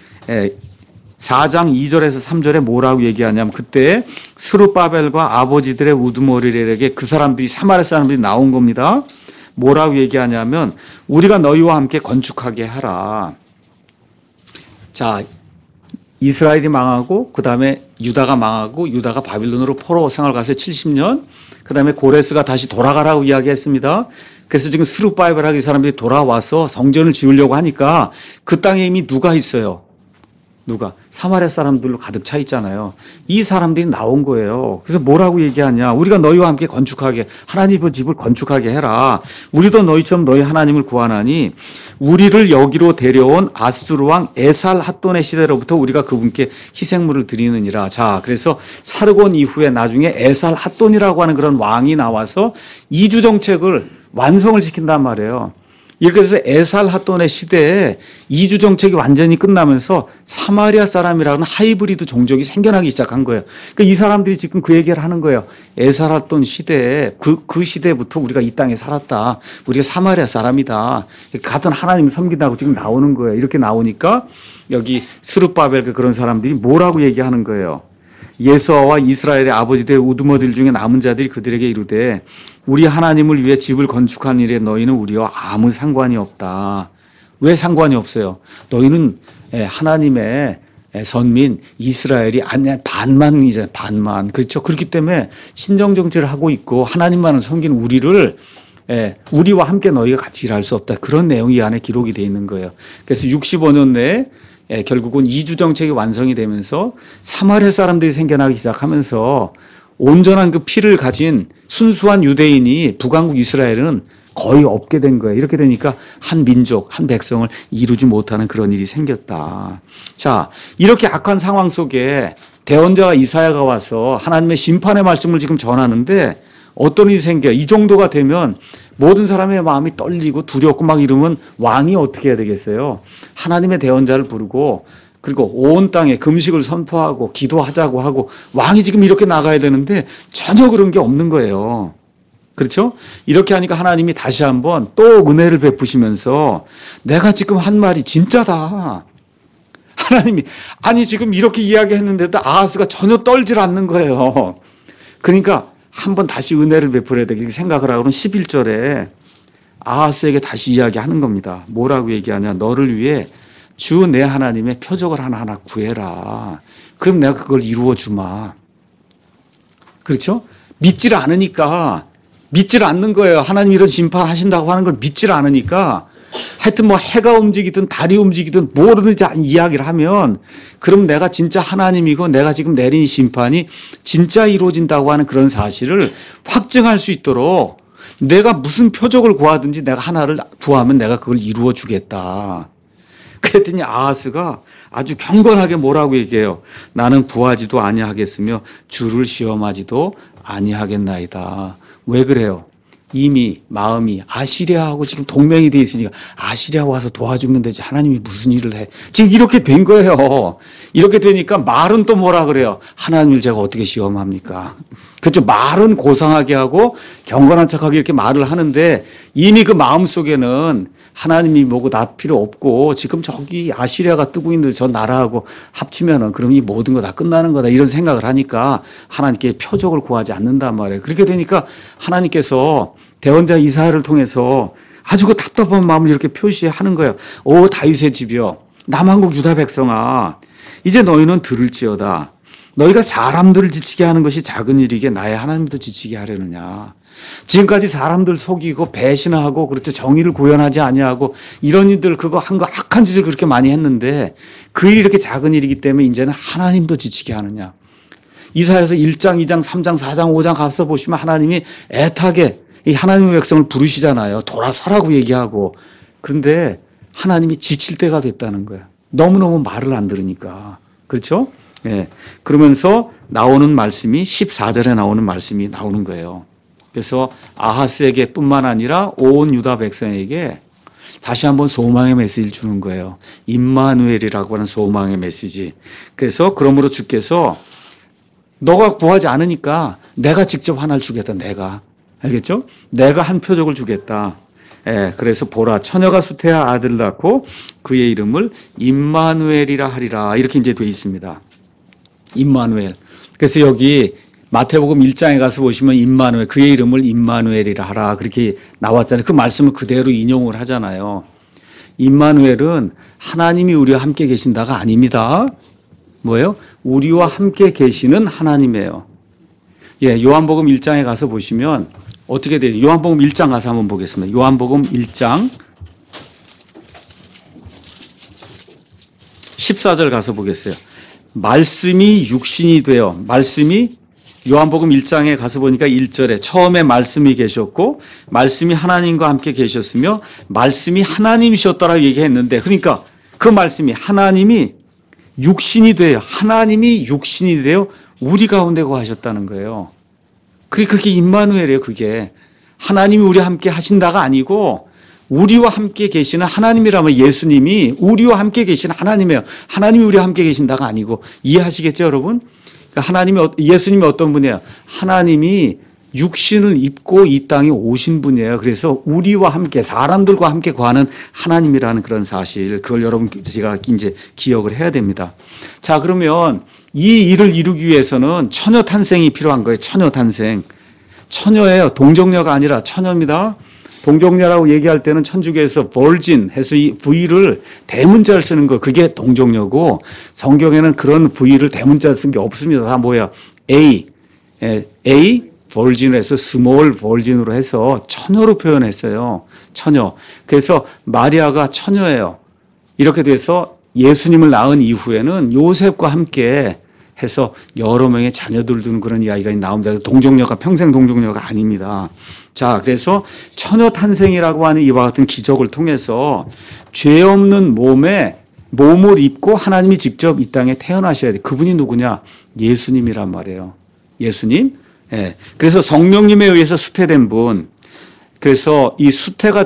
4장 2절에서 3절에 뭐라고 얘기하냐면 그때 스룹바벨과 아버지들의 우두머리에게 그 사람들이 사마리아 사람들이 나온 겁니다. 뭐라고 얘기하냐면 우리가 너희와 함께 건축하게 하라. 자, 이스라엘이 망하고 그다음에 유다가 망하고 유다가 바빌론으로 포로 생활 가서 70년 그다음에 고레스가 다시 돌아가라고 이야기했습니다. 그래서 지금 스룹바벨하고 이 사람들이 돌아와서 성전을 지으려고 하니까 그 땅에 이미 누가 있어요? 누가? 사마리아 사람들로 가득 차 있잖아요. 이 사람들이 나온 거예요. 그래서 뭐라고 얘기하냐. 우리가 너희와 함께 건축하게 하나님의 집을 건축하게 해라. 우리도 너희처럼 너희 하나님을 구하나니 우리를 여기로 데려온 아수르 왕 에살 핫돈의 시대로부터 우리가 그분께 희생물을 드리느니라. 자, 그래서 사르곤 이후에 나중에 에살 핫돈이라고 하는 그런 왕이 나와서 이주 정책을 완성을 시킨단 말이에요. 이렇게 해서 에살 핫돈의 시대에 이주 정책이 완전히 끝나면서 사마리아 사람이라는 하이브리드 종족이 생겨나기 시작한 거예요. 그러니까 이 사람들이 지금 그 얘기를 하는 거예요. 에살 핫돈 시대에 그 시대부터 우리가 이 땅에 살았다. 우리가 사마리아 사람이다. 같은 하나님 섬긴다고 지금 나오는 거예요. 이렇게 나오니까 여기 스룹바벨 그런 사람들이 뭐라고 얘기하는 거예요. 예수아와 이스라엘의 아버지들의 우두머들 중에 남은 자들이 그들에게 이르되 우리 하나님을 위해 집을 건축한 일에 너희는 우리와 아무 상관이 없다. 왜 상관이 없어요? 너희는 하나님의 선민 이스라엘이 아니야 반만이잖아요. 반만. 그렇죠. 그렇기 때문에 신정 정치를 하고 있고 하나님만을 섬기는 우리를 우리와 함께 너희가 같이 일할 수 없다. 그런 내용이 이 안에 기록이 되어 있는 거예요. 그래서 65년 내에 결국은 이주 정책이 완성이 되면서 사마리아 사람들이 생겨나기 시작하면서 온전한 그 피를 가진 순수한 유대인이 북왕국 이스라엘은 거의 없게 된 거예요. 이렇게 되니까 한 민족, 한 백성을 이루지 못하는 그런 일이 생겼다. 자, 이렇게 악한 상황 속에 대언자가 이사야가 와서 하나님의 심판의 말씀을 지금 전하는데 어떤 일이 생겨요? 이 정도가 되면 모든 사람의 마음이 떨리고 두렵고 막 이러면 왕이 어떻게 해야 되겠어요? 하나님의 대언자를 부르고 그리고 온 땅에 금식을 선포하고 기도하자고 하고 왕이 지금 이렇게 나가야 되는데 전혀 그런 게 없는 거예요. 그렇죠? 이렇게 하니까 하나님이 다시 한번 또 은혜를 베푸시면서 내가 지금 한 말이 진짜다. 하나님이 아니 지금 이렇게 이야기했는데도 아하스가 전혀 떨질 않는 거예요. 그러니까 한번 다시 은혜를 베풀어야 되겠게 생각을 하고는 11절에 아하스에게 다시 이야기하는 겁니다. 뭐라고 얘기하냐. 너를 위해 주 내 하나님의 표적을 하나하나 구해라. 그럼 내가 그걸 이루어 주마. 그렇죠? 믿지를 않으니까 믿지를 않는 거예요. 하나님 이런 심판하신다고 하는 걸 믿지를 않으니까 하여튼 뭐 해가 움직이든 달이 움직이든 뭐든지 이야기를 하면 그럼 내가 진짜 하나님이고 내가 지금 내린 심판이 진짜 이루어진다고 하는 그런 사실을 확증할 수 있도록 내가 무슨 표적을 구하든지 내가 하나를 구하면 내가 그걸 이루어 주겠다. 그랬더니 아하스가 아주 경건하게 뭐라고 얘기해요. 나는 구하지도 아니하겠으며 주를 시험하지도 아니하겠나이다. 왜 그래요? 이미 마음이 아시리아하고 지금 동맹이 돼 있으니까 아시리아 와서 도와주면 되지 하나님이 무슨 일을 해. 지금 이렇게 된 거예요. 이렇게 되니까 말은 또 뭐라 그래요. 하나님을 제가 어떻게 시험합니까? 그렇죠. 말은 고상하게 하고 경건한 척하게 이렇게 말을 하는데 이미 그 마음속에는 하나님이 뭐고 나 필요 없고 지금 저기 아시리아가 뜨고 있는데 저 나라하고 합치면은 그럼 이 모든 거 다 끝나는 거다 이런 생각을 하니까 하나님께 표적을 구하지 않는단 말이에요. 그렇게 되니까 하나님께서 대언자 이사야를 통해서 아주 그 답답한 마음을 이렇게 표시하는 거예요. 오 다윗의 집이여 남한국 유다 백성아 이제 너희는 들을지어다. 너희가 사람들을 지치게 하는 것이 작은 일이게 나의 하나님도 지치게 하려느냐. 지금까지 사람들 속이고 배신하고 그렇죠. 정의를 구현하지 아니하고 이런 일들 그거 한 거 악한 짓을 그렇게 많이 했는데 그 일이 이렇게 작은 일이기 때문에 이제는 하나님도 지치게 하느냐. 이사야서 1장, 2장, 3장, 4장, 5장 가서 보시면 하나님이 애타게 이 하나님의 백성을 부르시잖아요. 돌아서라고 얘기하고. 그런데 하나님이 지칠 때가 됐다는 거예요. 너무너무 말을 안 들으니까. 그렇죠? 예. 그러면서 나오는 말씀이 14절에 나오는 말씀이 나오는 거예요. 그래서 아하스에게 뿐만 아니라 온 유다 백성에게 다시 한번 소망의 메시지를 주는 거예요. 임마누엘이라고 하는 소망의 메시지. 그래서 그러므로 주께서 너가 구하지 않으니까 내가 직접 하나를 주겠다. 내가. 알겠죠? 내가 한 표적을 주겠다. 예, 그래서 보라 처녀가 수태야 아들을 낳고 그의 이름을 임마누엘이라 하리라. 이렇게 이제 되어 있습니다. 임마누엘. 그래서 여기 마태복음 1장에 가서 보시면 임마누엘 그의 이름을 임마누엘이라 하라 그렇게 나왔잖아요. 그 말씀을 그대로 인용을 하잖아요. 임마누엘은 하나님이 우리와 함께 계신다가 아닙니다. 뭐예요? 우리와 함께 계시는 하나님이에요. 예, 요한복음 1장에 가서 보시면 어떻게 되죠? 요한복음 1장 가서 한번 보겠습니다. 요한복음 1장 14절 가서 보겠어요. 말씀이 육신이 되어 말씀이 요한복음 1장에 가서 보니까 1절에 처음에 말씀이 계셨고 말씀이 하나님과 함께 계셨으며 말씀이 하나님이셨더라 얘기했는데 그러니까 그 말씀이 하나님이 육신이 되어 하나님이 육신이 되어 우리 가운데 거하셨다는 거예요. 그게 임마누엘이에요. 그게 하나님이 우리와 함께 하신다가 아니고 우리와 함께 계시는 하나님이라면 예수님이 우리와 함께 계시는 하나님이에요. 하나님이 우리와 함께 계신다가 아니고 이해하시겠죠 여러분? 예수님이 어떤 분이에요? 하나님이 육신을 입고 이 땅에 오신 분이에요. 그래서 우리와 함께 사람들과 함께 거하는 하나님이라는 그런 사실 그걸 여러분 제가 이제 기억을 해야 됩니다. 자 그러면 이 일을 이루기 위해서는 처녀 탄생이 필요한 거예요. 처녀 탄생. 처녀예요. 동정녀가 아니라 처녀입니다. 동정녀라고 얘기할 때는 천주교에서 virgin 해서 이 V를 대문자를 쓰는 거 그게 동정녀고 성경에는 그런 V를 대문자를 쓴 게 없습니다. 다 뭐야? A virgin으로 해서 small virgin으로 해서 처녀로 표현했어요. 처녀. 그래서 마리아가 처녀예요. 이렇게 돼서 예수님을 낳은 이후에는 요셉과 함께 해서 여러 명의 자녀들 두는 그런 이야기가 나옵니다. 동정녀가 평생 동정녀가 아닙니다. 자, 그래서 처녀 탄생이라고 하는 이와 같은 기적을 통해서 죄 없는 몸을 입고 하나님이 직접 이 땅에 태어나셔야 돼. 그분이 누구냐? 예수님이란 말이에요. 예수님. 예. 그래서 성령님에 의해서 수태된 분. 그래서 이 수태가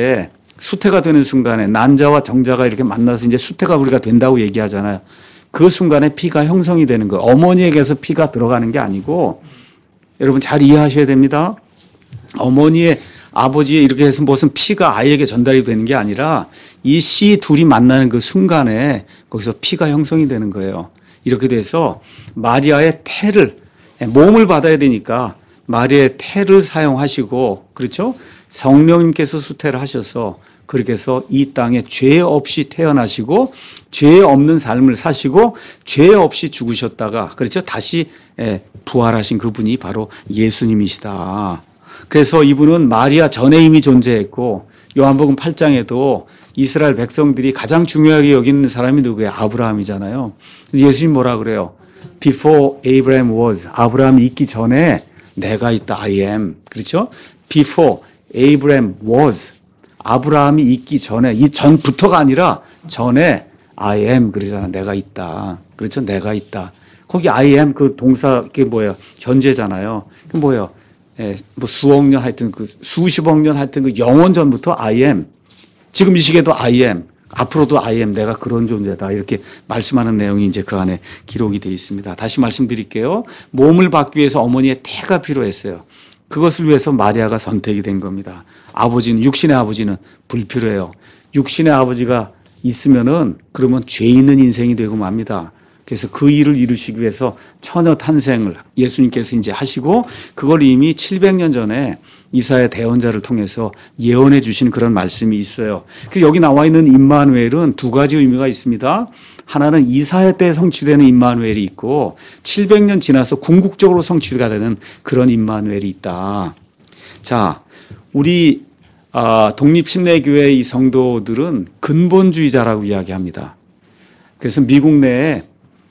되는 순간에 난자와 정자가 이렇게 만나서 이제 수태가 우리가 된다고 얘기하잖아요. 그 순간에 피가 형성이 되는 거예요. 어머니에게서 피가 들어가는 게 아니고 여러분 잘 이해하셔야 됩니다. 어머니의 아버지의 이렇게 해서 무슨 피가 아이에게 전달이 되는 게 아니라 이 씨 둘이 만나는 그 순간에 거기서 피가 형성이 되는 거예요. 이렇게 돼서 마리아의 태를 몸을 받아야 되니까 마리아의 태를 사용하시고 그렇죠? 성령님께서 수태를 하셔서 그렇게 해서 이 땅에 죄 없이 태어나시고 죄 없는 삶을 사시고 죄 없이 죽으셨다가 그렇죠? 다시 부활하신 그분이 바로 예수님이시다. 그래서 이분은 마리아 전에 이미 존재했고 요한복음 8장에도 이스라엘 백성들이 가장 중요하게 여기는 사람이 누구예요? 아브라함이잖아요. 예수님 뭐라 그래요? Before Abraham was. 아브라함이 있기 전에 내가 있다. I am. 그렇죠? Before Abraham was. 아브라함이 있기 전에 이 전부터가 아니라 전에 I am 그러잖아. 내가 있다. 그렇죠? 내가 있다. 거기 I am 그 동사 그게 뭐예요? 현재잖아요. 그 뭐예요? 뭐 수억 년 하여튼 그 수십억 년 하여튼 그 영원 전부터 I am. 지금 이 시계도 I am. 앞으로도 I am. 내가 그런 존재다. 이렇게 말씀하는 내용이 이제 그 안에 기록이 되어 있습니다. 다시 말씀드릴게요. 몸을 받기 위해서 어머니의 태가 필요했어요. 그것을 위해서 마리아가 선택이 된 겁니다. 육신의 아버지는 불필요해요. 육신의 아버지가 있으면은 그러면 죄 있는 인생이 되고 맙니다. 그래서 그 일을 이루시기 위해서 처녀 탄생을 예수님께서 이제 하시고 그걸 이미 700년 전에 이사야 대언자를 통해서 예언해 주신 그런 말씀이 있어요. 그래서 여기 나와 있는 임마누엘은 두 가지 의미가 있습니다. 하나는 이사야 때 성취되는 임마누엘이 있고 700년 지나서 궁극적으로 성취가 되는 그런 임마누엘이 있다. 자, 우리 독립침례교회 이 성도들은 근본주의자라고 이야기합니다. 그래서 미국 내에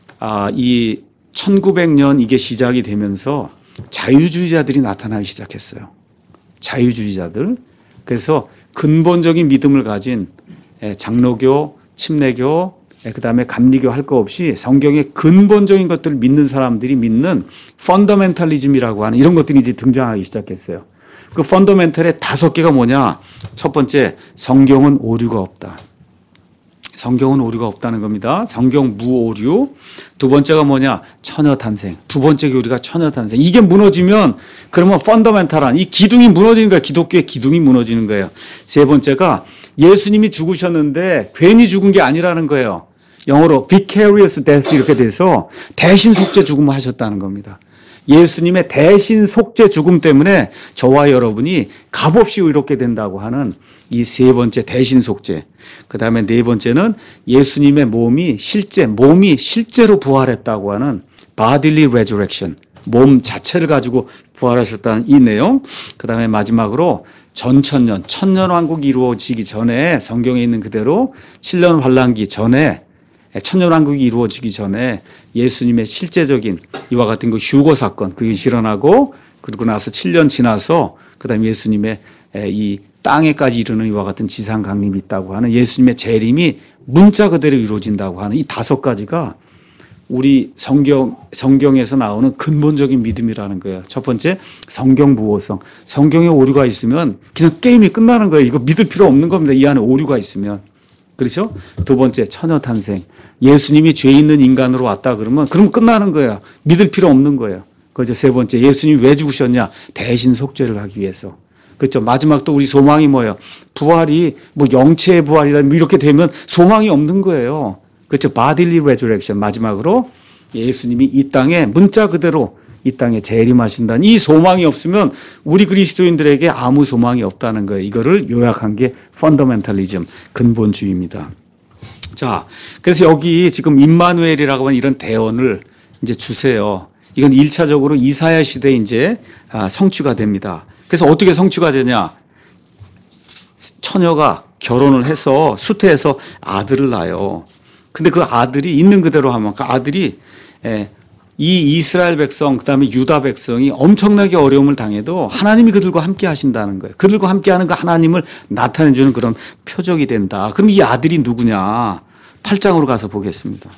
이 1900년 이게 시작이 되면서 자유주의자들이 나타나기 시작했어요. 자유주의자들. 그래서 근본적인 믿음을 가진 장로교, 침례교, 그다음에 감리교 할 거 없이 성경의 근본적인 것들을 믿는 사람들이 믿는 펀더멘탈리즘이라고 하는 이런 것들이 이제 등장하기 시작했어요. 그 펀더멘탈의 5개가 뭐냐? 첫 번째, 성경은 오류가 없다. 성경은 오류가 없다는 겁니다. 성경 무오류. 두 번째가 뭐냐? 처녀 탄생. 두 번째 교리가 처녀 탄생. 이게 무너지면 그러면 펀더멘탈한 이 기둥이 무너지는 거예요. 기독교의 기둥이 무너지는 거예요. 세 번째가 예수님이 죽으셨는데 괜히 죽은 게 아니라는 거예요. 영어로 vicarious death 이렇게 돼서 대신 속죄 죽음을 하셨다는 겁니다. 예수님의 대신 속죄 죽음 때문에 저와 여러분이 값없이 의롭게 된다고 하는 이 세 번째 대신 속죄. 그 다음에 네 번째는 예수님의 몸이 실제로 부활했다고 하는 bodily resurrection. 몸 자체를 가지고 부활하셨다는 이 내용. 그 다음에 마지막으로 천년왕국이 이루어지기 전에 성경에 있는 그대로 7년 환란기 전에 천년왕국이 이루어지기 전에 예수님의 실제적인 이와 같은 그 휴거 사건 그게 일어나고 그리고 나서 7년 지나서 그다음에 예수님의 이 땅에까지 이르는 이와 같은 지상 강림이 있다고 하는 예수님의 재림이 문자 그대로 이루어진다고 하는 이 5가지가 우리 성경에서 나오는 근본적인 믿음이라는 거예요. 첫 번째, 성경 무호성. 성경에 오류가 있으면 그냥 게임이 끝나는 거예요. 이거 믿을 필요 없는 겁니다. 이 안에 오류가 있으면. 그렇죠? 두 번째, 처녀 탄생. 예수님이 죄 있는 인간으로 왔다 그러면 그럼 끝나는 거예요. 믿을 필요 없는 거예요. 그렇죠? 세 번째, 예수님이 왜 죽으셨냐? 대신 속죄를 하기 위해서. 그렇죠? 마지막 또 우리 소망이 뭐예요? 부활이 뭐 영체의 부활이라 이렇게 되면 소망이 없는 거예요. 그렇죠? bodily resurrection. 마지막으로 예수님이 이 땅에 문자 그대로 이 땅에 재림하신다는 이 소망이 없으면 우리 그리스도인들에게 아무 소망이 없다는 거예요. 이거를 요약한 게 펀더멘탈리즘, 근본주의입니다. 자, 그래서 여기 지금 임마누엘이라고 하는 이런 대언을 이제 주세요. 이건 1차적으로 이사야 시대에 이제 성취가 됩니다. 그래서 어떻게 성취가 되냐? 처녀가 결혼을 해서 수태해서 아들을 낳아요. 근데 그 아들이 있는 그대로 하면 그 아들이 이 이스라엘 백성 그다음에 유다 백성이 엄청나게 어려움을 당해도 하나님이 그들과 함께 하신다는 거예요. 그들과 함께 하는 그 하나님을 나타내 주는 그런 표적이 된다. 그럼 이 아들이 누구냐? 8장으로 가서 보겠습니다.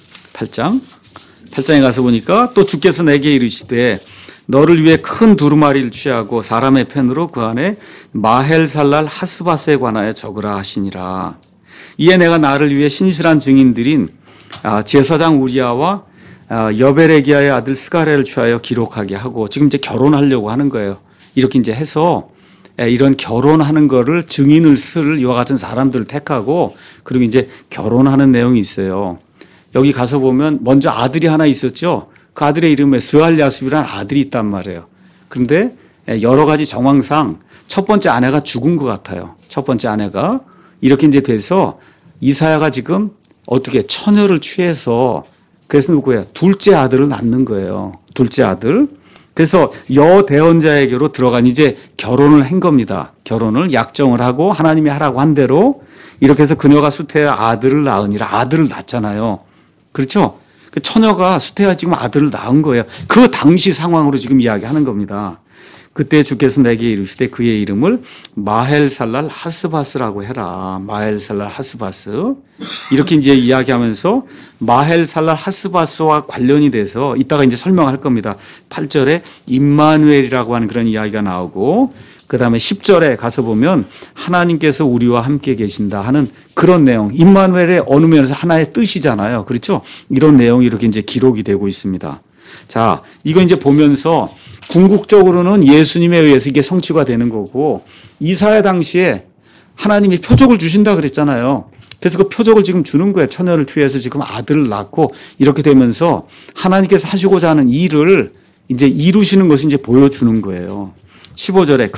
8장에 가서 보니까 또 주께서 내게 이르시되 너를 위해 큰 두루마리를 취하고 사람의 펜으로 그 안에 마헬살랄 하스바스에 관하여 적으라 하시니라. 이에 내가 나를 위해 신실한 증인들인 제사장 우리아와 여베레기야의 아들 스가랴를 취하여 기록하게 하고 지금 이제 결혼하려고 하는 거예요. 이렇게 이제 해서 이런 결혼하는 거를 증인을 쓸 이와 같은 사람들을 택하고 그리고 이제 결혼하는 내용이 있어요. 여기 가서 보면 먼저 아들이 하나 있었죠. 그 아들의 이름에 스알야숲이라는 아들이 있단 말이에요. 그런데 여러 가지 정황상 첫 번째 아내가 죽은 것 같아요. 첫 번째 아내가 이렇게 이제 돼서 이사야가 지금 어떻게 처녀를 취해서 그래서 누구예요? 둘째 아들을 낳는 거예요. 둘째 아들. 그래서 여대언자에게로 들어간 이제 결혼을 한 겁니다. 결혼을 약정을 하고 하나님이 하라고 한 대로 이렇게 해서 그녀가 수태하 아들을 낳으니라. 아들을 낳잖아요. 그렇죠? 그 처녀가 수태하 지금 아들을 낳은 거예요. 그 당시 상황으로 지금 이야기하는 겁니다. 그때 주께서 내게 이르시되 그의 이름을 마헬살랄 하스바스라고 해라. 마헬살랄 하스바스. 이렇게 이제 이야기하면서 마헬살랄 하스바스와 관련이 돼서 이따가 이제 설명할 겁니다. 8절에 임마누엘이라고 하는 그런 이야기가 나오고 그 다음에 10절에 가서 보면 하나님께서 우리와 함께 계신다 하는 그런 내용. 임마누엘의 어느 면에서 하나의 뜻이잖아요. 그렇죠? 이런 내용이 이렇게 이제 기록이 되고 있습니다. 자, 이거 이제 보면서 궁극적으로는 예수님에 의해서 이게 성취가 되는 거고 이사야 당시에 하나님이 표적을 주신다 그랬잖아요. 그래서 그 표적을 지금 주는 거예요. 처녀를 취해서 지금 아들을 낳고 이렇게 되면서 하나님께서 하시고자 하는 일을 이제 이루시는 것을 이제 보여주는 거예요. 15절에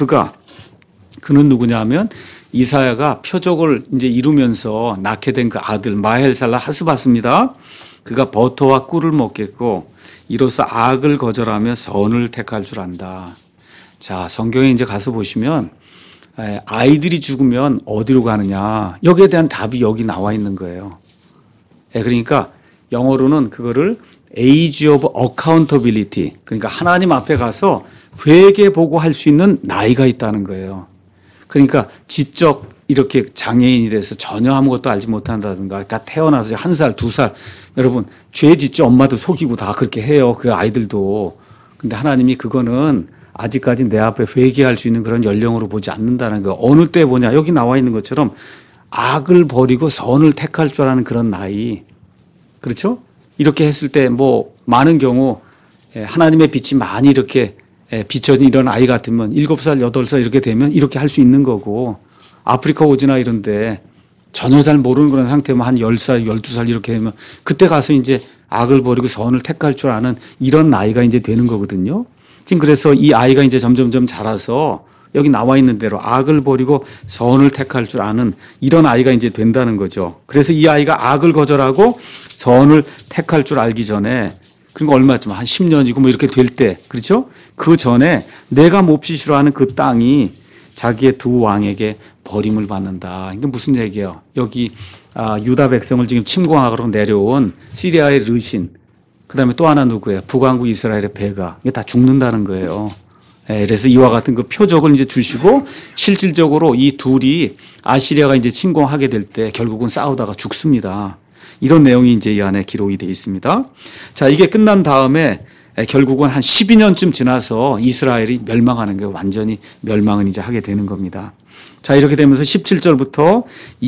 그는 누구냐 하면 이사야가 표적을 이제 이루면서 낳게 된 그 아들 마헬살라 하스바스입니다. 그가 버터와 꿀을 먹겠고 이로써 악을 거절하며 선을 택할 줄 안다. 자, 성경에 이제 가서 보시면 아이들이 죽으면 어디로 가느냐. 여기에 대한 답이 여기 나와 있는 거예요. 그러니까 영어로는 그거를 age of accountability. 그러니까 하나님 앞에 가서 회개 보고 할 수 있는 나이가 있다는 거예요. 그러니까 지적 이렇게 장애인이 돼서 전혀 아무것도 알지 못한다든가 그러니까 태어나서 1살, 2살 여러분 죄 짓죠. 엄마도 속이고 다 그렇게 해요. 그 아이들도. 근데 하나님이 그거는 아직까지 내 앞에 회개할 수 있는 그런 연령으로 보지 않는다는 거. 어느 때 보냐. 여기 나와 있는 것처럼 악을 버리고 선을 택할 줄 아는 그런 나이. 그렇죠? 이렇게 했을 때 뭐 많은 경우 하나님의 빛이 많이 이렇게 비춰진 이런 아이 같으면 7살, 8살 이렇게 되면 이렇게 할 수 있는 거고 아프리카 오지나 이런데 전혀 잘 모르는 그런 상태면 한 10살, 12살 이렇게 되면 그때 가서 이제 악을 버리고 선을 택할 줄 아는 이런 나이가 이제 되는 거거든요. 지금 그래서 이 아이가 이제 점점점 자라서 여기 나와 있는 대로 악을 버리고 선을 택할 줄 아는 이런 아이가 이제 된다는 거죠. 그래서 이 아이가 악을 거절하고 선을 택할 줄 알기 전에 그리고 얼마쯤 한 10년이고 뭐 이렇게 될 때 그렇죠? 그 전에 내가 몹시 싫어하는 그 땅이 자기의 두 왕에게 버림을 받는다. 이게 무슨 얘기예요? 여기 유다 백성을 지금 침공하러 내려온 시리아의 르신 그다음에 또 하나 누구예요? 북왕국 이스라엘의 배가 이게 다 죽는다는 거예요. 그래서 이와 같은 그 표적을 이제 주시고 실질적으로 이 둘이 아시리아가 이제 침공하게 될 때 결국은 싸우다가 죽습니다. 이런 내용이 이제 이 안에 기록이 되어 있습니다. 자, 이게 끝난 다음에 결국은 한 12년쯤 지나서 이스라엘이 멸망하는 거예요. 완전히 멸망은 이제 하게 되는 겁니다. 자, 이렇게 되면서 17절부터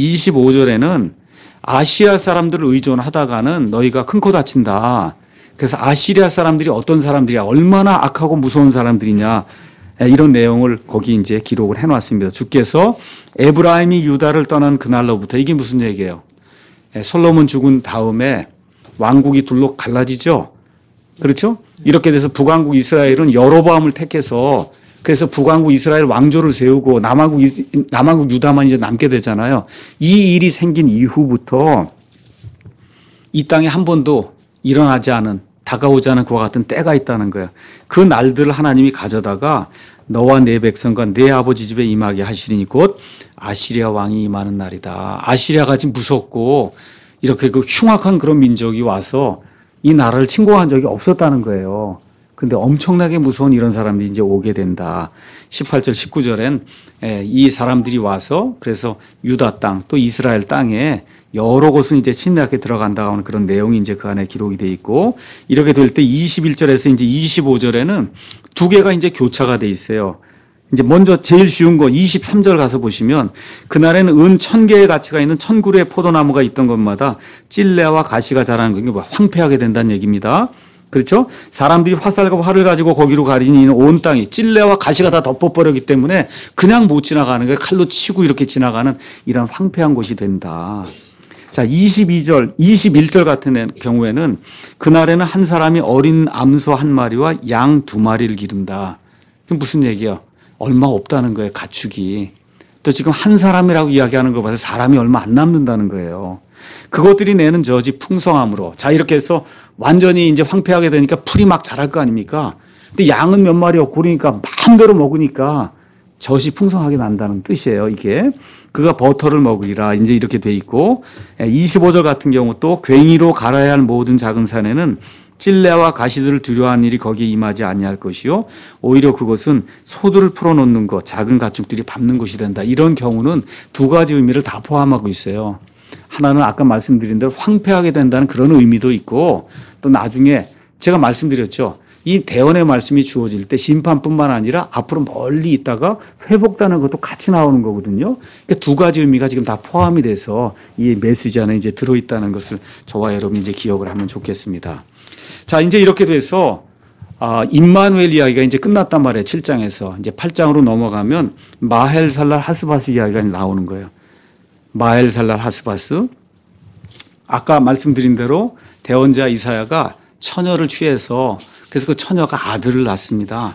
25절에는 아시아 사람들을 의존하다가는 너희가 큰 코 다친다. 그래서 아시리아 사람들이 어떤 사람들이야, 얼마나 악하고 무서운 사람들이냐, 이런 내용을 거기 이제 기록을 해놨습니다. 주께서 에브라임이 유다를 떠난 그날로부터 이게 무슨 얘기예요? 솔로몬 죽은 다음에 왕국이 둘로 갈라지죠. 그렇죠? 이렇게 돼서 북왕국 이스라엘은 여로보암을 택해서 그래서 북왕국 이스라엘 왕조를 세우고 남왕국 유다만 이제 남게 되잖아요. 이 일이 생긴 이후부터 이 땅에 한 번도 일어나지 않은 다가오지 않은 그와 같은 때가 있다는 거예요. 그 날들을 하나님이 가져다가 너와 내 백성과 내 아버지 집에 임하게 하시리니 곧 아시리아 왕이 임하는 날이다. 아시리아가 지금 무섭고 이렇게 그 흉악한 그런 민족이 와서 이 나라를 침공한 적이 없었다는 거예요. 근데 엄청나게 무서운 이런 사람들이 이제 오게 된다. 18절, 19절엔 이 사람들이 와서 그래서 유다 땅 또 이스라엘 땅에 여러 곳은 이제 침략에 들어간다고 하는 그런 내용이 이제 그 안에 기록이 돼 있고 이렇게 될 때 21절에서 이제 25절에는 두 개가 이제 교차가 돼 있어요. 이제 먼저 제일 쉬운 거 23절 가서 보시면 그날에는 은 1000개의 가치가 있는 1000그루의 포도나무가 있던 것마다 찔레와 가시가 자라는 게 황폐하게 된다는 얘기입니다. 그렇죠? 사람들이 화살과 활을 가지고 거기로 가리니 온 땅이 찔레와 가시가 다 덮어버렸기 때문에 그냥 못 지나가는 거예요. 칼로 치고 이렇게 지나가는 이런 황폐한 곳이 된다. 자, 22절, 21절 같은 경우에는 그날에는 한 사람이 어린 암소 한 마리와 양 2마리를 기른다. 그게 무슨 얘기야? 얼마 없다는 거예요, 가축이. 또 지금 한 사람이라고 이야기하는 거 봐서 사람이 얼마 안 남는다는 거예요. 그것들이 내는 저지 풍성함으로. 자, 이렇게 해서 완전히 이제 황폐하게 되니까 풀이 막 자랄 거 아닙니까? 근데 양은 몇 마리 없고 그러니까 마음대로 먹으니까 젖이 풍성하게 난다는 뜻이에요, 이게. 그가 버터를 먹으리라. 이제 이렇게 돼 있고. 25절 같은 경우 또 괭이로 갈아야 할 모든 작은 산에는 찔레와 가시들을 두려워하는 일이 거기에 임하지 아니할 것이요. 오히려 그것은 소들을 풀어놓는 것, 작은 가축들이 밟는 곳이 된다. 이런 경우는 두 가지 의미를 다 포함하고 있어요. 하나는 아까 말씀드린 대로 황폐하게 된다는 그런 의미도 있고 또 나중에 제가 말씀드렸죠. 이 대언의 말씀이 주어질 때 심판뿐만 아니라 앞으로 멀리 있다가 회복되는 것도 같이 나오는 거거든요. 그러니까 두 가지 의미가 지금 다 포함이 돼서 이 메시지 안에 이제 들어있다는 것을 저와 여러분이 이제 기억을 하면 좋겠습니다. 자, 이제 이렇게 돼서 임마누엘 이야기가 이제 끝났단 말이에요. 7장에서. 이제 8장으로 넘어가면 마헬살랄 하스바스 이야기가 나오는 거예요. 마헬살랄 하스바스. 아까 말씀드린 대로 대언자 이사야가 처녀를 취해서 그래서 그 처녀가 아들을 낳습니다.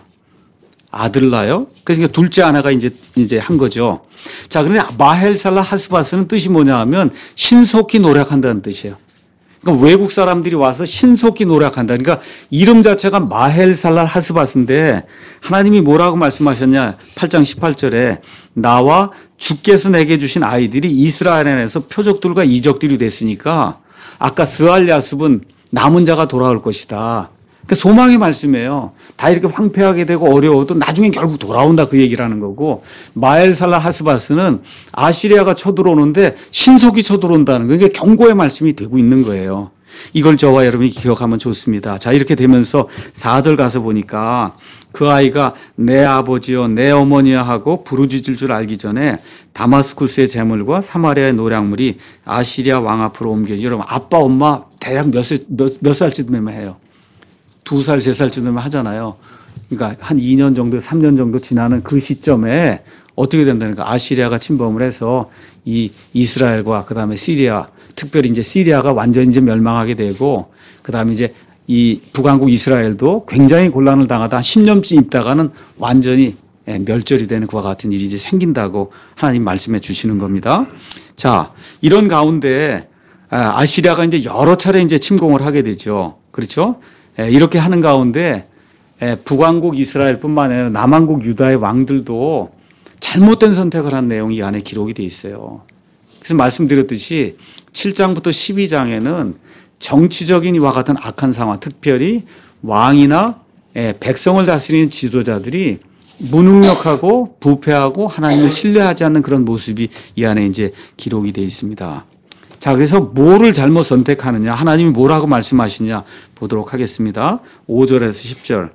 아들을 낳아요. 그래서 둘째 하나가 이제 한 거죠. 자, 그런데 마헬살라 하스바스는 뜻이 뭐냐 하면 신속히 노력한다는 뜻이에요. 그러니까 외국 사람들이 와서 신속히 노력한다. 그러니까 이름 자체가 마헬살랄 하스바스인데 하나님이 뭐라고 말씀하셨냐. 8장 18절에 나와 주께서 내게 주신 아이들이 이스라엘 안에서 표적들과 이적들이 됐으니까 아까 스알야숲은 남은 자가 돌아올 것이다. 그러니까 소망의 말씀이에요. 다 이렇게 황폐하게 되고 어려워도 나중에 결국 돌아온다 그 얘기라는 거고 마엘살라 하스바스는 아시리아가 쳐들어오는데 신속히 쳐들어온다는 거예요. 그러니까 경고의 말씀이 되고 있는 거예요. 이걸 저와 여러분이 기억하면 좋습니다. 자, 이렇게 되면서 4절 가서 보니까 그 아이가 내 아버지여 내 어머니야 하고 부르짖을 줄 알기 전에 다마스쿠스의 재물과 사마리아의 노략물이 아시리아 왕 앞으로 옮겨지. 여러분 아빠 엄마 대략 몇 살쯤 되면 해요? 2살, 3살쯤 되면 하잖아요. 그러니까 한 2년 정도, 3년 정도 지나는 그 시점에 어떻게 된다니까 아시리아가 침범을 해서 이 이스라엘과 그다음에 시리아, 특별히 이제 시리아가 완전히 이제 멸망하게 되고 그다음에 이제 이 북왕국 이스라엘도 굉장히 곤란을 당하다 한 10년쯤 있다가는 완전히 멸절이 되는 그와 같은 일이 이제 생긴다고 하나님 말씀해 주시는 겁니다. 자, 이런 가운데 아시리아가 이제 여러 차례 이제 침공을 하게 되죠. 그렇죠? 이렇게 하는 가운데 북왕국 이스라엘뿐만 아니라 남왕국 유다의 왕들도 잘못된 선택을 한 내용이 이 안에 기록이 돼 있어요. 그래서 말씀드렸듯이 7장부터 12장에는 정치적인 이와 같은 악한 상황, 특별히 왕이나 백성을 다스리는 지도자들이 무능력하고 부패하고 하나님을 신뢰하지 않는 그런 모습이 이 안에 이제 기록이 돼 있습니다. 자, 그래서 뭐를 잘못 선택하느냐, 하나님이 뭐라고 말씀하시냐 보도록 하겠습니다. 5절에서 10절.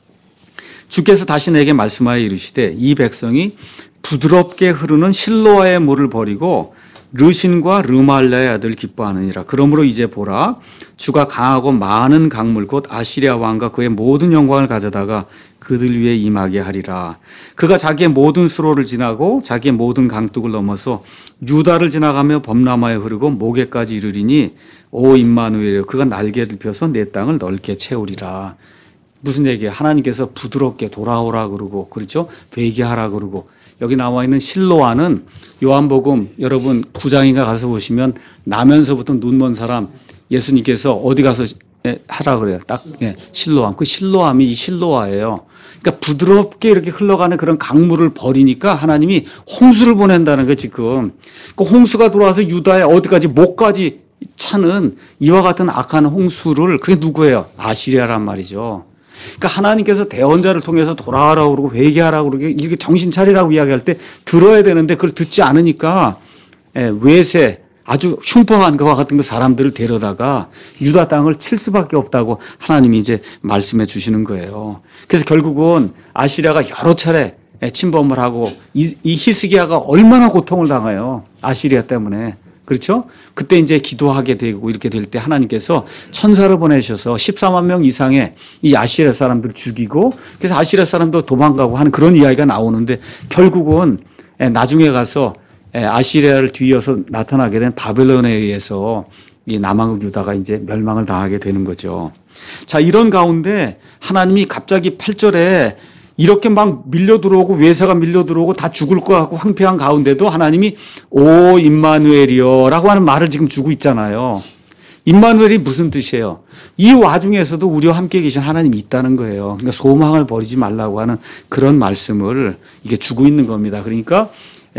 주께서 다시 내게 말씀하여 이르시되 이 백성이 부드럽게 흐르는 실로아의 물을 버리고 르신과 르말라의 아들 기뻐하느니라. 그러므로 이제 보라, 주가 강하고 많은 강물 곧 아시리아 왕과 그의 모든 영광을 가져다가 그들 위에 임하게 하리라. 그가 자기의 모든 수로를 지나고 자기의 모든 강둑을 넘어서 유다를 지나가며 범라마에 흐르고 모게까지 이르리니 오 임마누엘여 그가 날개를 펴서 내 땅을 넓게 채우리라. 무슨 얘기예요? 하나님께서 부드럽게 돌아오라 그러고, 그렇죠? 회개하라 그러고. 여기 나와 있는 실로아는 요한복음 여러분 9장인가 가서 보시면 나면서부터 눈먼 사람 예수님께서 어디 가서 하라 그래요. 딱 실로암. 그 실로암이 이 실로아예요. 그러니까 부드럽게 이렇게 흘러가는 그런 강물을 버리니까 하나님이 홍수를 보낸다는 거예요, 지금. 그 홍수가 돌아와서 유다의 어디까지 목까지 차는 이와 같은 악한 홍수를 그게 누구예요? 아시리아란 말이죠. 그러니까 하나님께서 대언자를 통해서 돌아와라고 그러고 회개하라고 그러고 이렇게 정신 차리라고 이야기할 때 들어야 되는데 그걸 듣지 않으니까 외세 아주 흉포한 것과 같은 그 사람들을 데려다가 유다 땅을 칠 수밖에 없다고 하나님이 이제 말씀해 주시는 거예요. 그래서 결국은 아시리아가 여러 차례 침범을 하고 이 히스기야가 얼마나 고통을 당해요. 아시리아 때문에. 그렇죠? 그때 이제 기도하게 되고 이렇게 될 때 하나님께서 천사를 보내셔서 14만 명 이상의 이 아시리아 사람들을 죽이고 그래서 아시리아 사람도 도망가고 하는 그런 이야기가 나오는데 결국은 나중에 가서 아시리아를 뒤이어서 나타나게 된 바벨론에 의해서 이 남왕국 유다가 이제 멸망을 당하게 되는 거죠. 자, 이런 가운데 하나님이 갑자기 8절에 이렇게 막 밀려 들어오고 외세가 밀려 들어오고 다 죽을 것 같고 황폐한 가운데도 하나님이 오 임마누엘이여라고 하는 말을 지금 주고 있잖아요. 임마누엘이 무슨 뜻이에요? 이 와중에서도 우리와 함께 계신 하나님이 있다는 거예요. 그러니까 소망을 버리지 말라고 하는 그런 말씀을 이게 주고 있는 겁니다. 그러니까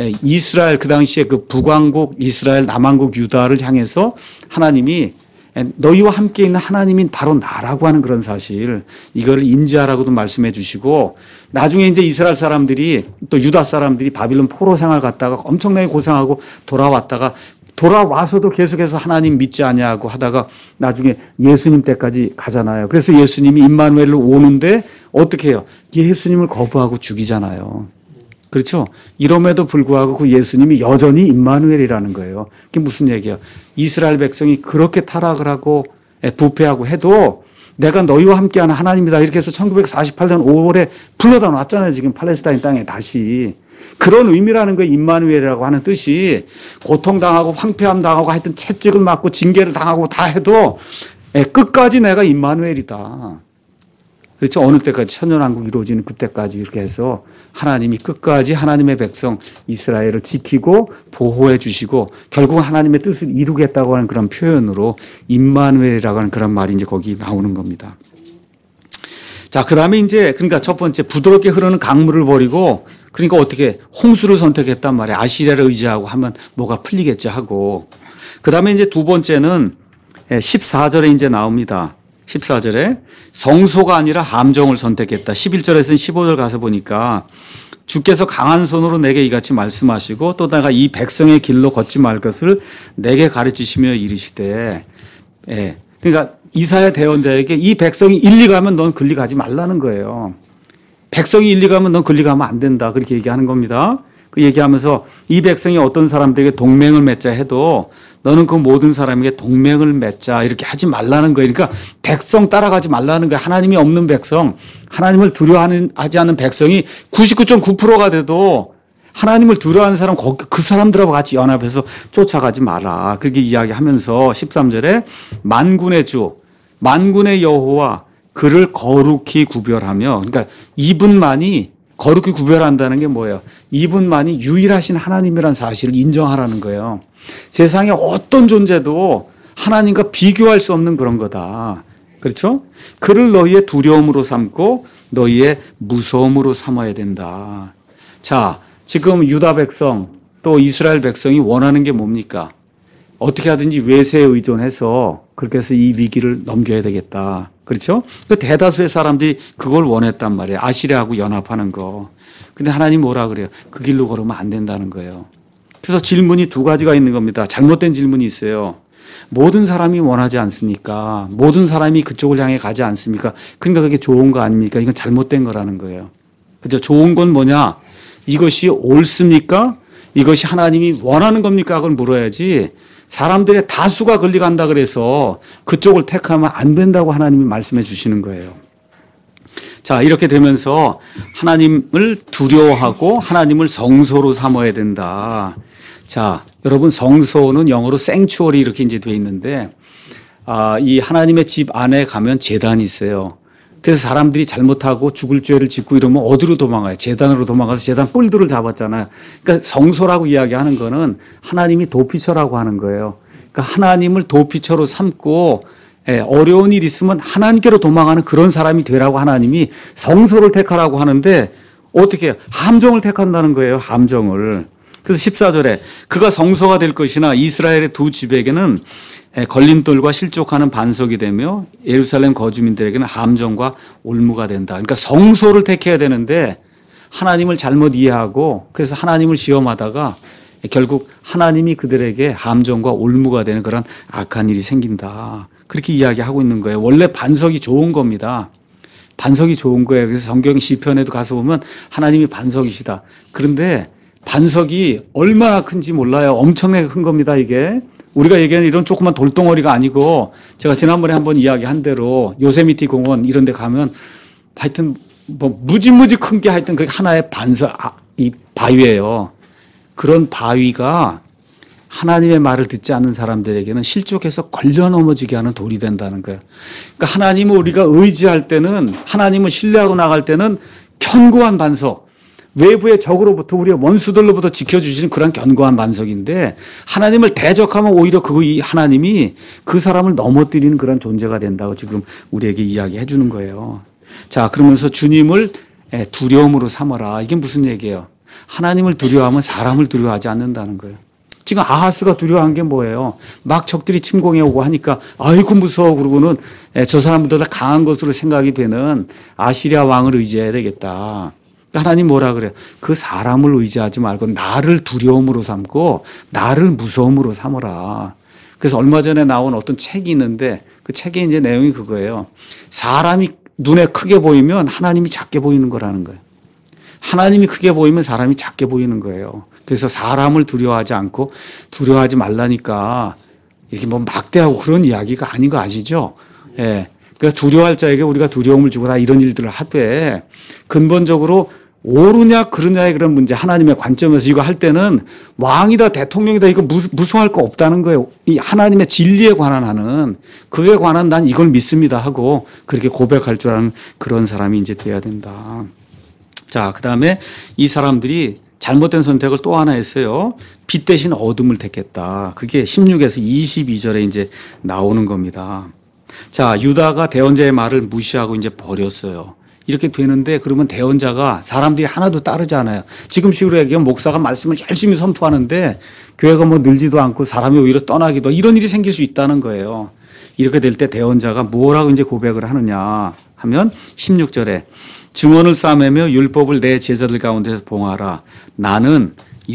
이스라엘 그 당시에 그 북왕국 이스라엘 남왕국 유다를 향해서 하나님이 너희와 함께 있는 하나님인 바로 나라고 하는 그런 사실 이거를 인지하라고도 말씀해 주시고 나중에 이제 이스라엘 사람들이 또 유다 사람들이 바빌론 포로 생활 갔다가 엄청나게 고생하고 돌아왔다가 돌아와서도 계속해서 하나님 믿지 아니하고 하다가 나중에 예수님 때까지 가잖아요. 그래서 예수님이 임마누엘로 오는데 어떻게 해요? 예수님을 거부하고 죽이잖아요. 그렇죠? 이럼에도 불구하고 그 예수님이 여전히 임마누엘이라는 거예요. 그게 무슨 얘기예요? 이스라엘 백성이 그렇게 타락을 하고 부패하고 해도 내가 너희와 함께하는 하나님이다. 이렇게 해서 1948년 5월에 불러다 놨잖아요. 지금 팔레스타인 땅에 다시. 그런 의미라는 거예요. 임마누엘이라고 하는 뜻이 고통당하고 황폐함 당하고 하여튼 채찍을 맞고 징계를 당하고 다 해도 끝까지 내가 임마누엘이다. 그렇죠. 어느 때까지 천년왕국이 이루어지는 그때까지 이렇게 해서 하나님이 끝까지 하나님의 백성 이스라엘을 지키고 보호해 주시고 결국 하나님의 뜻을 이루겠다고 하는 그런 표현으로 임마누엘이라고 하는 그런 말이 이제 거기 나오는 겁니다. 자, 그 다음에 이제 그러니까 첫 번째 부드럽게 흐르는 강물을 버리고 그러니까 어떻게 홍수를 선택했단 말이에요. 아시리아를 의지하고 하면 뭐가 풀리겠지 하고 그 다음에 이제 두 번째는 14절에 이제 나옵니다. 14절에 성소가 아니라 함정을 선택했다. 11절에서는 15절 가서 보니까 주께서 강한 손으로 내게 이같이 말씀하시고 또 내가 이 백성의 길로 걷지 말 것을 내게 가르치시며 이르시되 그러니까 이사야 대언자에게 이 백성이 일리 가면 넌 글리 가지 말라는 거예요. 백성이 일리 가면 넌 글리 가면 안 된다. 그렇게 얘기하는 겁니다. 그 얘기하면서 이 백성이 어떤 사람들에게 동맹을 맺자 해도 너는 그 모든 사람에게 동맹을 맺자 이렇게 하지 말라는 거예요. 그러니까 백성 따라가지 말라는 거예요. 하나님이 없는 백성, 하나님을 두려워하지 않는 백성이 99.9%가 돼도 하나님을 두려워하는 사람 그 사람들하고 같이 연합해서 쫓아가지 마라. 그렇게 이야기하면서 13절에 만군의 주, 만군의 여호와 그를 거룩히 구별하며 그러니까 이분만이 거룩히 구별한다는 게 뭐예요? 이분만이 유일하신 하나님이라는 사실을 인정하라는 거예요. 세상에 어떤 존재도 하나님과 비교할 수 없는 그런 거다. 그렇죠? 그를 너희의 두려움으로 삼고 너희의 무서움으로 삼아야 된다. 자, 지금 유다 백성 또 이스라엘 백성이 원하는 게 뭡니까? 어떻게 하든지 외세에 의존해서 그렇게 해서 이 위기를 넘겨야 되겠다. 그렇죠? 그 대다수의 사람들이 그걸 원했단 말이에요. 아시리아하고 연합하는 거. 근데 하나님 뭐라 그래요? 그 길로 걸으면 안 된다는 거예요. 그래서 질문이 두 가지가 있는 겁니다. 잘못된 질문이 있어요. 모든 사람이 원하지 않습니까? 모든 사람이 그쪽을 향해 가지 않습니까? 그러니까 그게 좋은 거 아닙니까? 이건 잘못된 거라는 거예요. 그죠? 좋은 건 뭐냐? 이것이 옳습니까? 이것이 하나님이 원하는 겁니까? 그걸 물어야지. 사람들의 다수가 걸려간다 그래서 그쪽을 택하면 안 된다고 하나님이 말씀해 주시는 거예요. 자, 이렇게 되면서 하나님을 두려워하고 하나님을 성소로 삼아야 된다. 자, 여러분 성소는 영어로 sanctuary 이렇게 이제 되어 있는데 이 하나님의 집 안에 가면 제단이 있어요. 그래서 사람들이 잘못하고 죽을 죄를 짓고 이러면 어디로 도망가요? 제단으로 도망가서 제단 뿔들을 잡았잖아요. 그러니까 성소라고 이야기하는 거는 하나님이 도피처라고 하는 거예요. 그러니까 하나님을 도피처로 삼고 어려운 일 있으면 하나님께로 도망가는 그런 사람이 되라고 하나님이 성소를 택하라고 하는데 어떻게 해요? 함정을 택한다는 거예요. 함정을. 그래서 14절에 그가 성소가 될 것이나 이스라엘의 두 집에게는 걸림돌과 실족하는 반석이 되며 예루살렘 거주민들에게는 함정과 올무가 된다. 그러니까 성소를 택해야 되는데 하나님을 잘못 이해하고 그래서 하나님을 시험하다가 결국 하나님이 그들에게 함정과 올무가 되는 그런 악한 일이 생긴다. 그렇게 이야기하고 있는 거예요. 원래 반석이 좋은 겁니다. 반석이 좋은 거예요. 그래서 성경 시편에도 가서 보면 하나님이 반석이시다. 그런데 반석이 얼마나 큰지 몰라요. 엄청나게 큰 겁니다, 이게. 우리가 얘기하는 이런 조그만 돌덩어리가 아니고 제가 지난번에 한번 이야기한 대로 요세미티 공원 이런 데 가면 하여튼 뭐 무지무지 큰 게 하여튼 그게 하나의 이 바위예요. 그런 바위가 하나님의 말을 듣지 않는 사람들에게는 실족해서 걸려 넘어지게 하는 돌이 된다는 거예요. 그러니까 하나님을 우리가 의지할 때는 하나님을 신뢰하고 나갈 때는 견고한 반석, 외부의 적으로부터 우리의 원수들로부터 지켜주시는 그런 견고한 반석인데 하나님을 대적하면 오히려 이 하나님이 그 사람을 넘어뜨리는 그런 존재가 된다고 지금 우리에게 이야기해 주는 거예요. 자, 그러면서 주님을 두려움으로 삼아라. 이게 무슨 얘기예요? 하나님을 두려워하면 사람을 두려워하지 않는다는 거예요. 지금 아하스가 두려워한 게 뭐예요? 막 적들이 침공해 오고 하니까 아이고 무서워 그러고는 저 사람보다 강한 것으로 생각이 되는 아시리아 왕을 의지해야 되겠다. 하나님 뭐라 그래요? 그 사람을 의지하지 말고 나를 두려움으로 삼고 나를 무서움으로 삼으라. 그래서 얼마 전에 나온 어떤 책이 있는데 그 책의 이제 내용이 그거예요. 사람이 눈에 크게 보이면 하나님이 작게 보이는 거라는 거예요. 하나님이 크게 보이면 사람이 작게 보이는 거예요. 그래서 사람을 두려워하지 않고 두려워하지 말라니까 이렇게 뭐 막대하고 그런 이야기가 아닌 거 아시죠? 예. 그러니까 두려워할 자에게 우리가 두려움을 주고 다 이런 일들을 하되 근본적으로 옳으냐 그르냐의 그런 문제 하나님의 관점에서 이거 할 때는 왕이다 대통령이다 이거 무서워할 거 없다는 거예요. 이 하나님의 진리에 관한 하는 그에 관한 난 이걸 믿습니다 하고 그렇게 고백할 줄 아는 그런 사람이 이제 돼야 된다. 자, 그다음에 이 사람들이 잘못된 선택을 또 하나 했어요. 빛 대신 어둠을 택했다. 그게 16에서 22절에 이제 나오는 겁니다. 자, 유다가 대언자의 말을 무시하고 이제 버렸어요. 이렇게 되는데 그러면 대언자가 사람들이 하나도 따르지 않아요. 지금식으로 얘기하면 목사가 말씀을 열심히 선포하는데 교회가 뭐 늘지도 않고 사람이 오히려 떠나기도 이런 일이 생길 수 있다는 거예요. 이렇게 될 때 대언자가 뭐라고 이제 고백을 하느냐 하면 16절에 증언을 쌓으며 율법을 내 제자들 가운데서 봉하라. 나는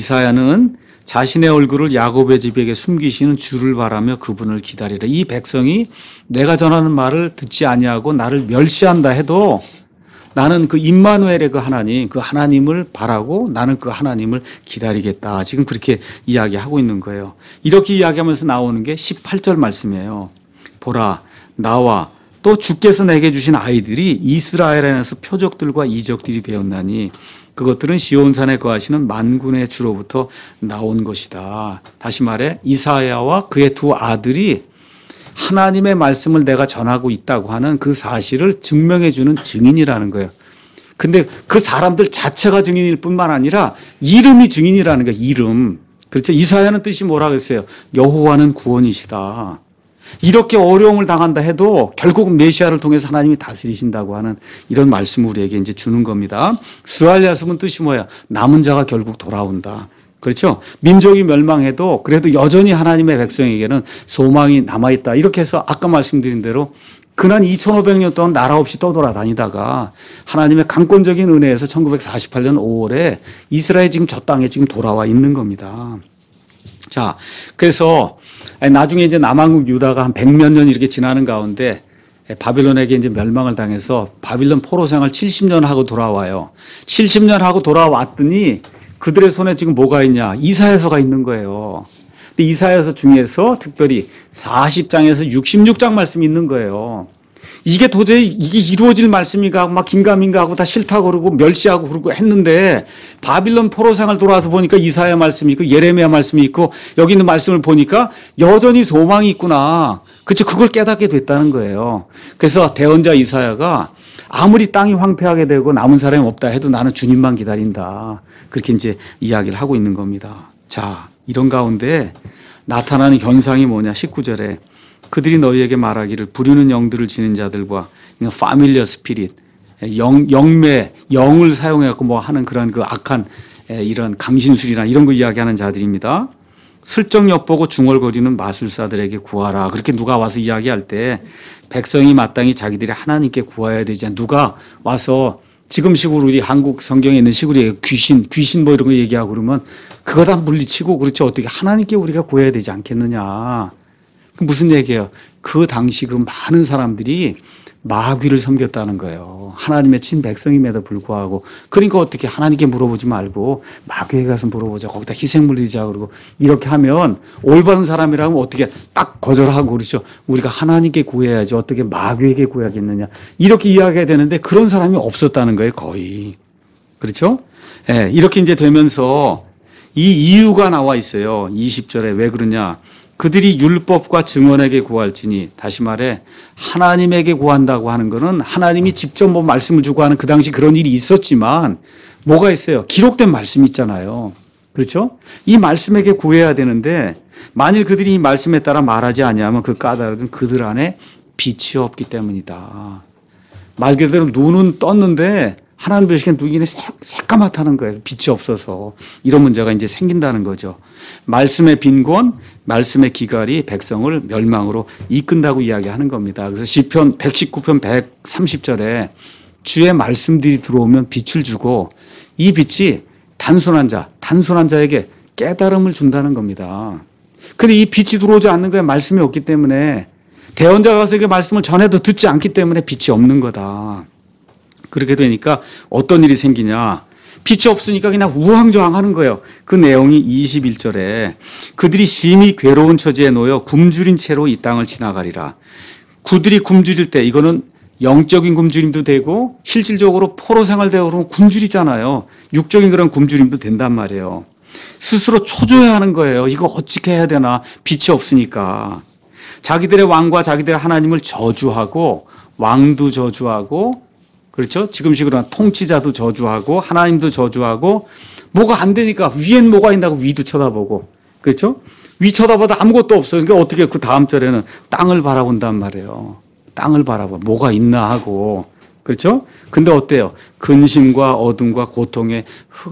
이사야는 자신의 얼굴을 야곱의 집에게 숨기시는 주를 바라며 그분을 기다리라. 이 백성이 내가 전하는 말을 듣지 아니하고 나를 멸시한다 해도 나는 그 임마누엘의 그 하나님, 그 하나님을 바라고 나는 그 하나님을 기다리겠다. 지금 그렇게 이야기하고 있는 거예요. 이렇게 이야기하면서 나오는 게 18절 말씀이에요. 보라, 나와 또 주께서 내게 주신 아이들이 이스라엘 안에서 표적들과 이적들이 되었나니 그것들은 시온산에 거하시는 만군의 주로부터 나온 것이다. 다시 말해 이사야와 그의 두 아들이 하나님의 말씀을 내가 전하고 있다고 하는 그 사실을 증명해 주는 증인이라는 거예요. 근데 그 사람들 자체가 증인일 뿐만 아니라 이름이 증인이라는 거예요. 이름. 그렇죠. 이사야는 뜻이 뭐라고 했어요? 여호와는 구원이시다. 이렇게 어려움을 당한다 해도 결국 메시아를 통해서 하나님이 다스리신다고 하는 이런 말씀을 우리에게 이제 주는 겁니다. 스알야숨은 뜻이 뭐야? 남은 자가 결국 돌아온다. 그렇죠? 민족이 멸망해도 그래도 여전히 하나님의 백성에게는 소망이 남아있다. 이렇게 해서 아까 말씀드린 대로 그난 2500년 동안 나라 없이 떠돌아다니다가 하나님의 강권적인 은혜에서 1948년 5월에 이스라엘 지금 저 땅에 지금 돌아와 있는 겁니다. 자, 그래서 나중에 이제 남한국 유다가 한 100몇 년 이렇게 지나는 가운데 바빌론에게 이제 멸망을 당해서 바빌론 포로 생활 70년 하고 돌아와요. 70년 하고 돌아왔더니 그들의 손에 지금 뭐가 있냐? 이사야서가 있는 거예요. 근데 이사야서 중에서 특별히 40장에서 66장 말씀이 있는 거예요. 이게 도저히 이게 이루어질 말씀인가 하고 막 긴가민가 하고 다 싫다고 그러고 멸시하고 그러고 했는데 바빌론 포로 생활 돌아와서 보니까 이사야 말씀이 있고 예레미야 말씀이 있고 여기 있는 말씀을 보니까 여전히 소망이 있구나. 그렇죠. 그걸 깨닫게 됐다는 거예요. 그래서 대언자 이사야가 아무리 땅이 황폐하게 되고 남은 사람이 없다 해도 나는 주님만 기다린다. 그렇게 이제 이야기를 하고 있는 겁니다. 자, 이런 가운데 나타나는 현상이 뭐냐? 19절에 그들이 너희에게 말하기를 부르는 영들을 지닌 자들과 파밀리어 스피릿, 영매, 영을 사용해갖고 뭐 하는 그런 그 악한 이런 강신술이나 이런 거 이야기하는 자들입니다. 슬쩍 엿보고 중얼거리는 마술사들에게 구하라. 그렇게 누가 와서 이야기할 때 백성이 마땅히 자기들이 하나님께 구해야 되지 않냐. 누가 와서 지금식으로 우리 한국 성경에 있는 식으로 귀신 뭐 이런 거 얘기하고 그러면 그거 다 물리치고 그렇죠. 어떻게 하나님께 우리가 구해야 되지 않겠느냐. 무슨 얘기예요? 그 당시 그 많은 사람들이 마귀를 섬겼다는 거예요. 하나님의 친백성임에도 불구하고. 그러니까 어떻게 하나님께 물어보지 말고 마귀에 가서 물어보자. 거기다 희생물 드리자. 그러고 이렇게 하면 올바른 사람이라면 어떻게 딱 거절하고 그렇죠. 우리가 하나님께 구해야지 어떻게 마귀에게 구해야겠느냐. 이렇게 이야기해야 되는데 그런 사람이 없었다는 거예요. 거의. 그렇죠? 예, 이렇게 이제 되면서 이 이유가 나와 있어요. 20절에 왜 그러냐. 그들이 율법과 증언에게 구할지니, 다시 말해 하나님에게 구한다고 하는 것은 하나님이 직접 뭐 말씀을 주고 하는 그 당시 그런 일이 있었지만 뭐가 있어요? 기록된 말씀이 있잖아요. 그렇죠? 이 말씀에게 구해야 되는데 만일 그들이 이 말씀에 따라 말하지 아니하면 그 까닭은 그들 안에 빛이 없기 때문이다. 말 그대로 눈은 떴는데 하나님 보시기엔 눈이 새까맣다는 거예요. 빛이 없어서. 이런 문제가 이제 생긴다는 거죠. 말씀의 빈곤, 말씀의 기갈이 백성을 멸망으로 이끈다고 이야기하는 겁니다. 그래서 시편 119편 130절에 주의 말씀들이 들어오면 빛을 주고 이 빛이 단순한 자에게 깨달음을 준다는 겁니다. 근데 이 빛이 들어오지 않는 거에 말씀이 없기 때문에 대언자가 가서 그 말씀을 전해도 듣지 않기 때문에 빛이 없는 거다. 그렇게 되니까 어떤 일이 생기냐. 빛이 없으니까 그냥 우왕좌왕하는 거예요. 그 내용이 21절에 그들이 심히 괴로운 처지에 놓여 굶주린 채로 이 땅을 지나가리라. 그들이 굶주릴 때 이거는 영적인 굶주림도 되고 실질적으로 포로 생활되고 그러면 굶주리잖아요. 육적인 그런 굶주림도 된단 말이에요. 스스로 초조해하는 거예요. 이거 어떻게 해야 되나. 빛이 없으니까. 자기들의 왕과 자기들의 하나님을 저주하고 왕도 저주하고 그렇죠? 지금식으로 통치자도 저주하고 하나님도 저주하고 뭐가 안 되니까 위엔 뭐가 있다고 위도 쳐다보고 그렇죠? 위 쳐다봐도 아무것도 없어. 그러니까 어떻게 그 다음 절에는 땅을 바라본단 말이에요. 땅을 바라봐. 뭐가 있나 하고 그렇죠? 근데 어때요? 근심과 어둠과 고통의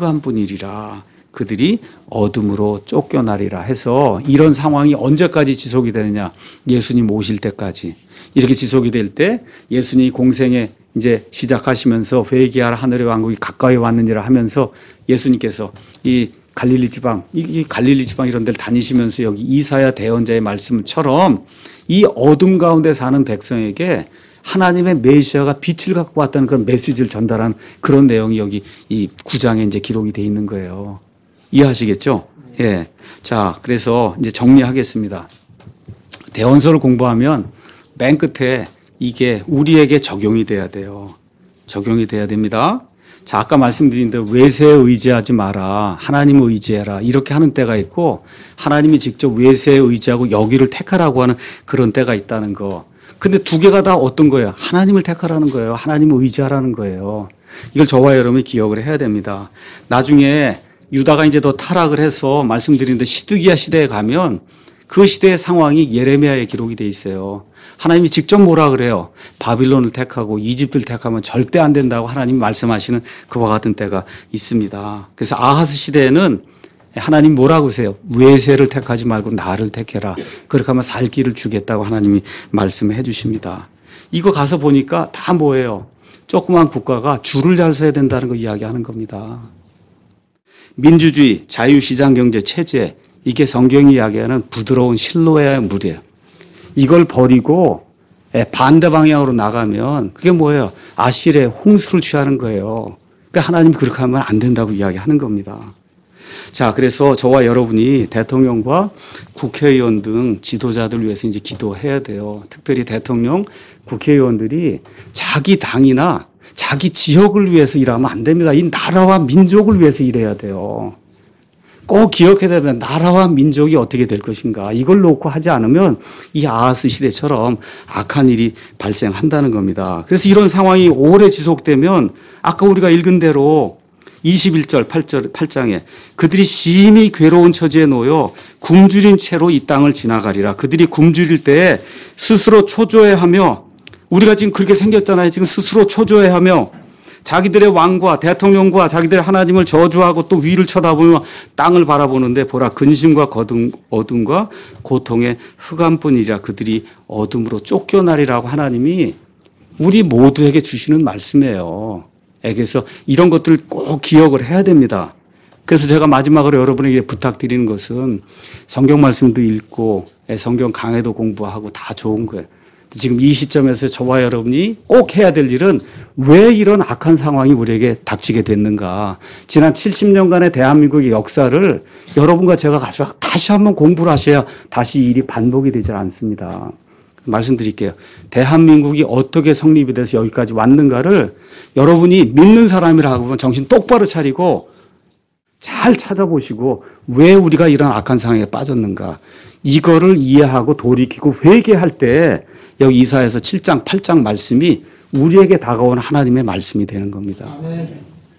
흑암뿐이리라. 그들이 어둠으로 쫓겨나리라 해서 이런 상황이 언제까지 지속이 되느냐? 예수님 오실 때까지. 이렇게 지속이 될 때 예수님이 공생에 이제 시작하시면서 회개하라 하늘의 왕국이 가까이 왔느니라 하면서 예수님께서 이 갈릴리 지방 이런 데를 다니시면서 여기 이사야 대언자의 말씀처럼 이 어둠 가운데 사는 백성에게 하나님의 메시아가 빛을 갖고 왔다는 그런 메시지를 전달한 그런 내용이 여기 이 9장에 이제 기록이 돼 있는 거예요. 이해하시겠죠? 예. 자, 그래서 이제 정리하겠습니다. 대언서를 공부하면 맨 끝에 이게 우리에게 적용이 돼야 돼요. 적용이 돼야 됩니다. 자, 아까 말씀드린 대로 외세에 의지하지 마라. 하나님을 의지해라. 이렇게 하는 때가 있고 하나님이 직접 외세에 의지하고 여기를 택하라고 하는 그런 때가 있다는 거. 근데 두 개가 다 어떤 거예요? 하나님을 택하라는 거예요. 하나님을 의지하라는 거예요. 이걸 저와 여러분이 기억을 해야 됩니다. 나중에 유다가 이제 더 타락을 해서 말씀드리는데 시드기야 시대에 가면 그 시대의 상황이 예레미야에 기록이 돼 있어요. 하나님이 직접 뭐라 그래요? 바빌론을 택하고 이집트를 택하면 절대 안 된다고 하나님이 말씀하시는 그와 같은 때가 있습니다. 그래서 아하스 시대에는 하나님 뭐라고 하세요? 외세를 택하지 말고 나를 택해라. 그렇게 하면 살 길을 주겠다고 하나님이 말씀해 주십니다. 이거 가서 보니까 다 뭐예요? 조그만 국가가 줄을 잘 서야 된다는 거 이야기하는 겁니다. 민주주의, 자유시장경제 체제, 이게 성경이 이야기하는 부드러운 실로의 물이에요. 이걸 버리고 반대 방향으로 나가면 그게 뭐예요? 아실의 홍수를 취하는 거예요. 그러니까 하나님 그렇게 하면 안 된다고 이야기하는 겁니다. 자, 그래서 저와 여러분이 대통령과 국회의원 등 지도자들 위해서 이제 기도해야 돼요. 특별히 대통령, 국회의원들이 자기 당이나 자기 지역을 위해서 일하면 안 됩니다. 이 나라와 민족을 위해서 일해야 돼요. 꼭 기억해야 됩니다. 나라와 민족이 어떻게 될 것인가. 이걸 놓고 하지 않으면 이 아하스 시대처럼 악한 일이 발생한다는 겁니다. 그래서 이런 상황이 오래 지속되면 아까 우리가 읽은 대로 21절 8장에 그들이 심히 괴로운 처지에 놓여 굶주린 채로 이 땅을 지나가리라. 그들이 굶주릴 때에 스스로 초조해하며 우리가 지금 그렇게 생겼잖아요. 지금 스스로 초조해하며 자기들의 왕과 대통령과 자기들의 하나님을 저주하고 또 위를 쳐다보며 땅을 바라보는데 보라 근심과 어둠과 고통의 흑암뿐이라. 그들이 어둠으로 쫓겨나리라고 하나님이 우리 모두에게 주시는 말씀이에요. 그래서 이런 것들을 꼭 기억을 해야 됩니다. 그래서 제가 마지막으로 여러분에게 부탁드리는 것은 성경 말씀도 읽고 성경 강해도 공부하고 다 좋은 거예요. 지금 이 시점에서 저와 여러분이 꼭 해야 될 일은 왜 이런 악한 상황이 우리에게 닥치게 됐는가. 지난 70년간의 대한민국의 역사를 여러분과 제가 가서 다시 한번 공부를 하셔야 다시 일이 반복이 되지 않습니다. 말씀드릴게요. 대한민국이 어떻게 성립이 돼서 여기까지 왔는가를 여러분이 믿는 사람이라고 하면 정신 똑바로 차리고 잘 찾아보시고 왜 우리가 이런 악한 상황에 빠졌는가. 이거를 이해하고 돌이키고 회개할 때 여기 이사야서 7장 8장 말씀이 우리에게 다가온 하나님의 말씀이 되는 겁니다. 아멘.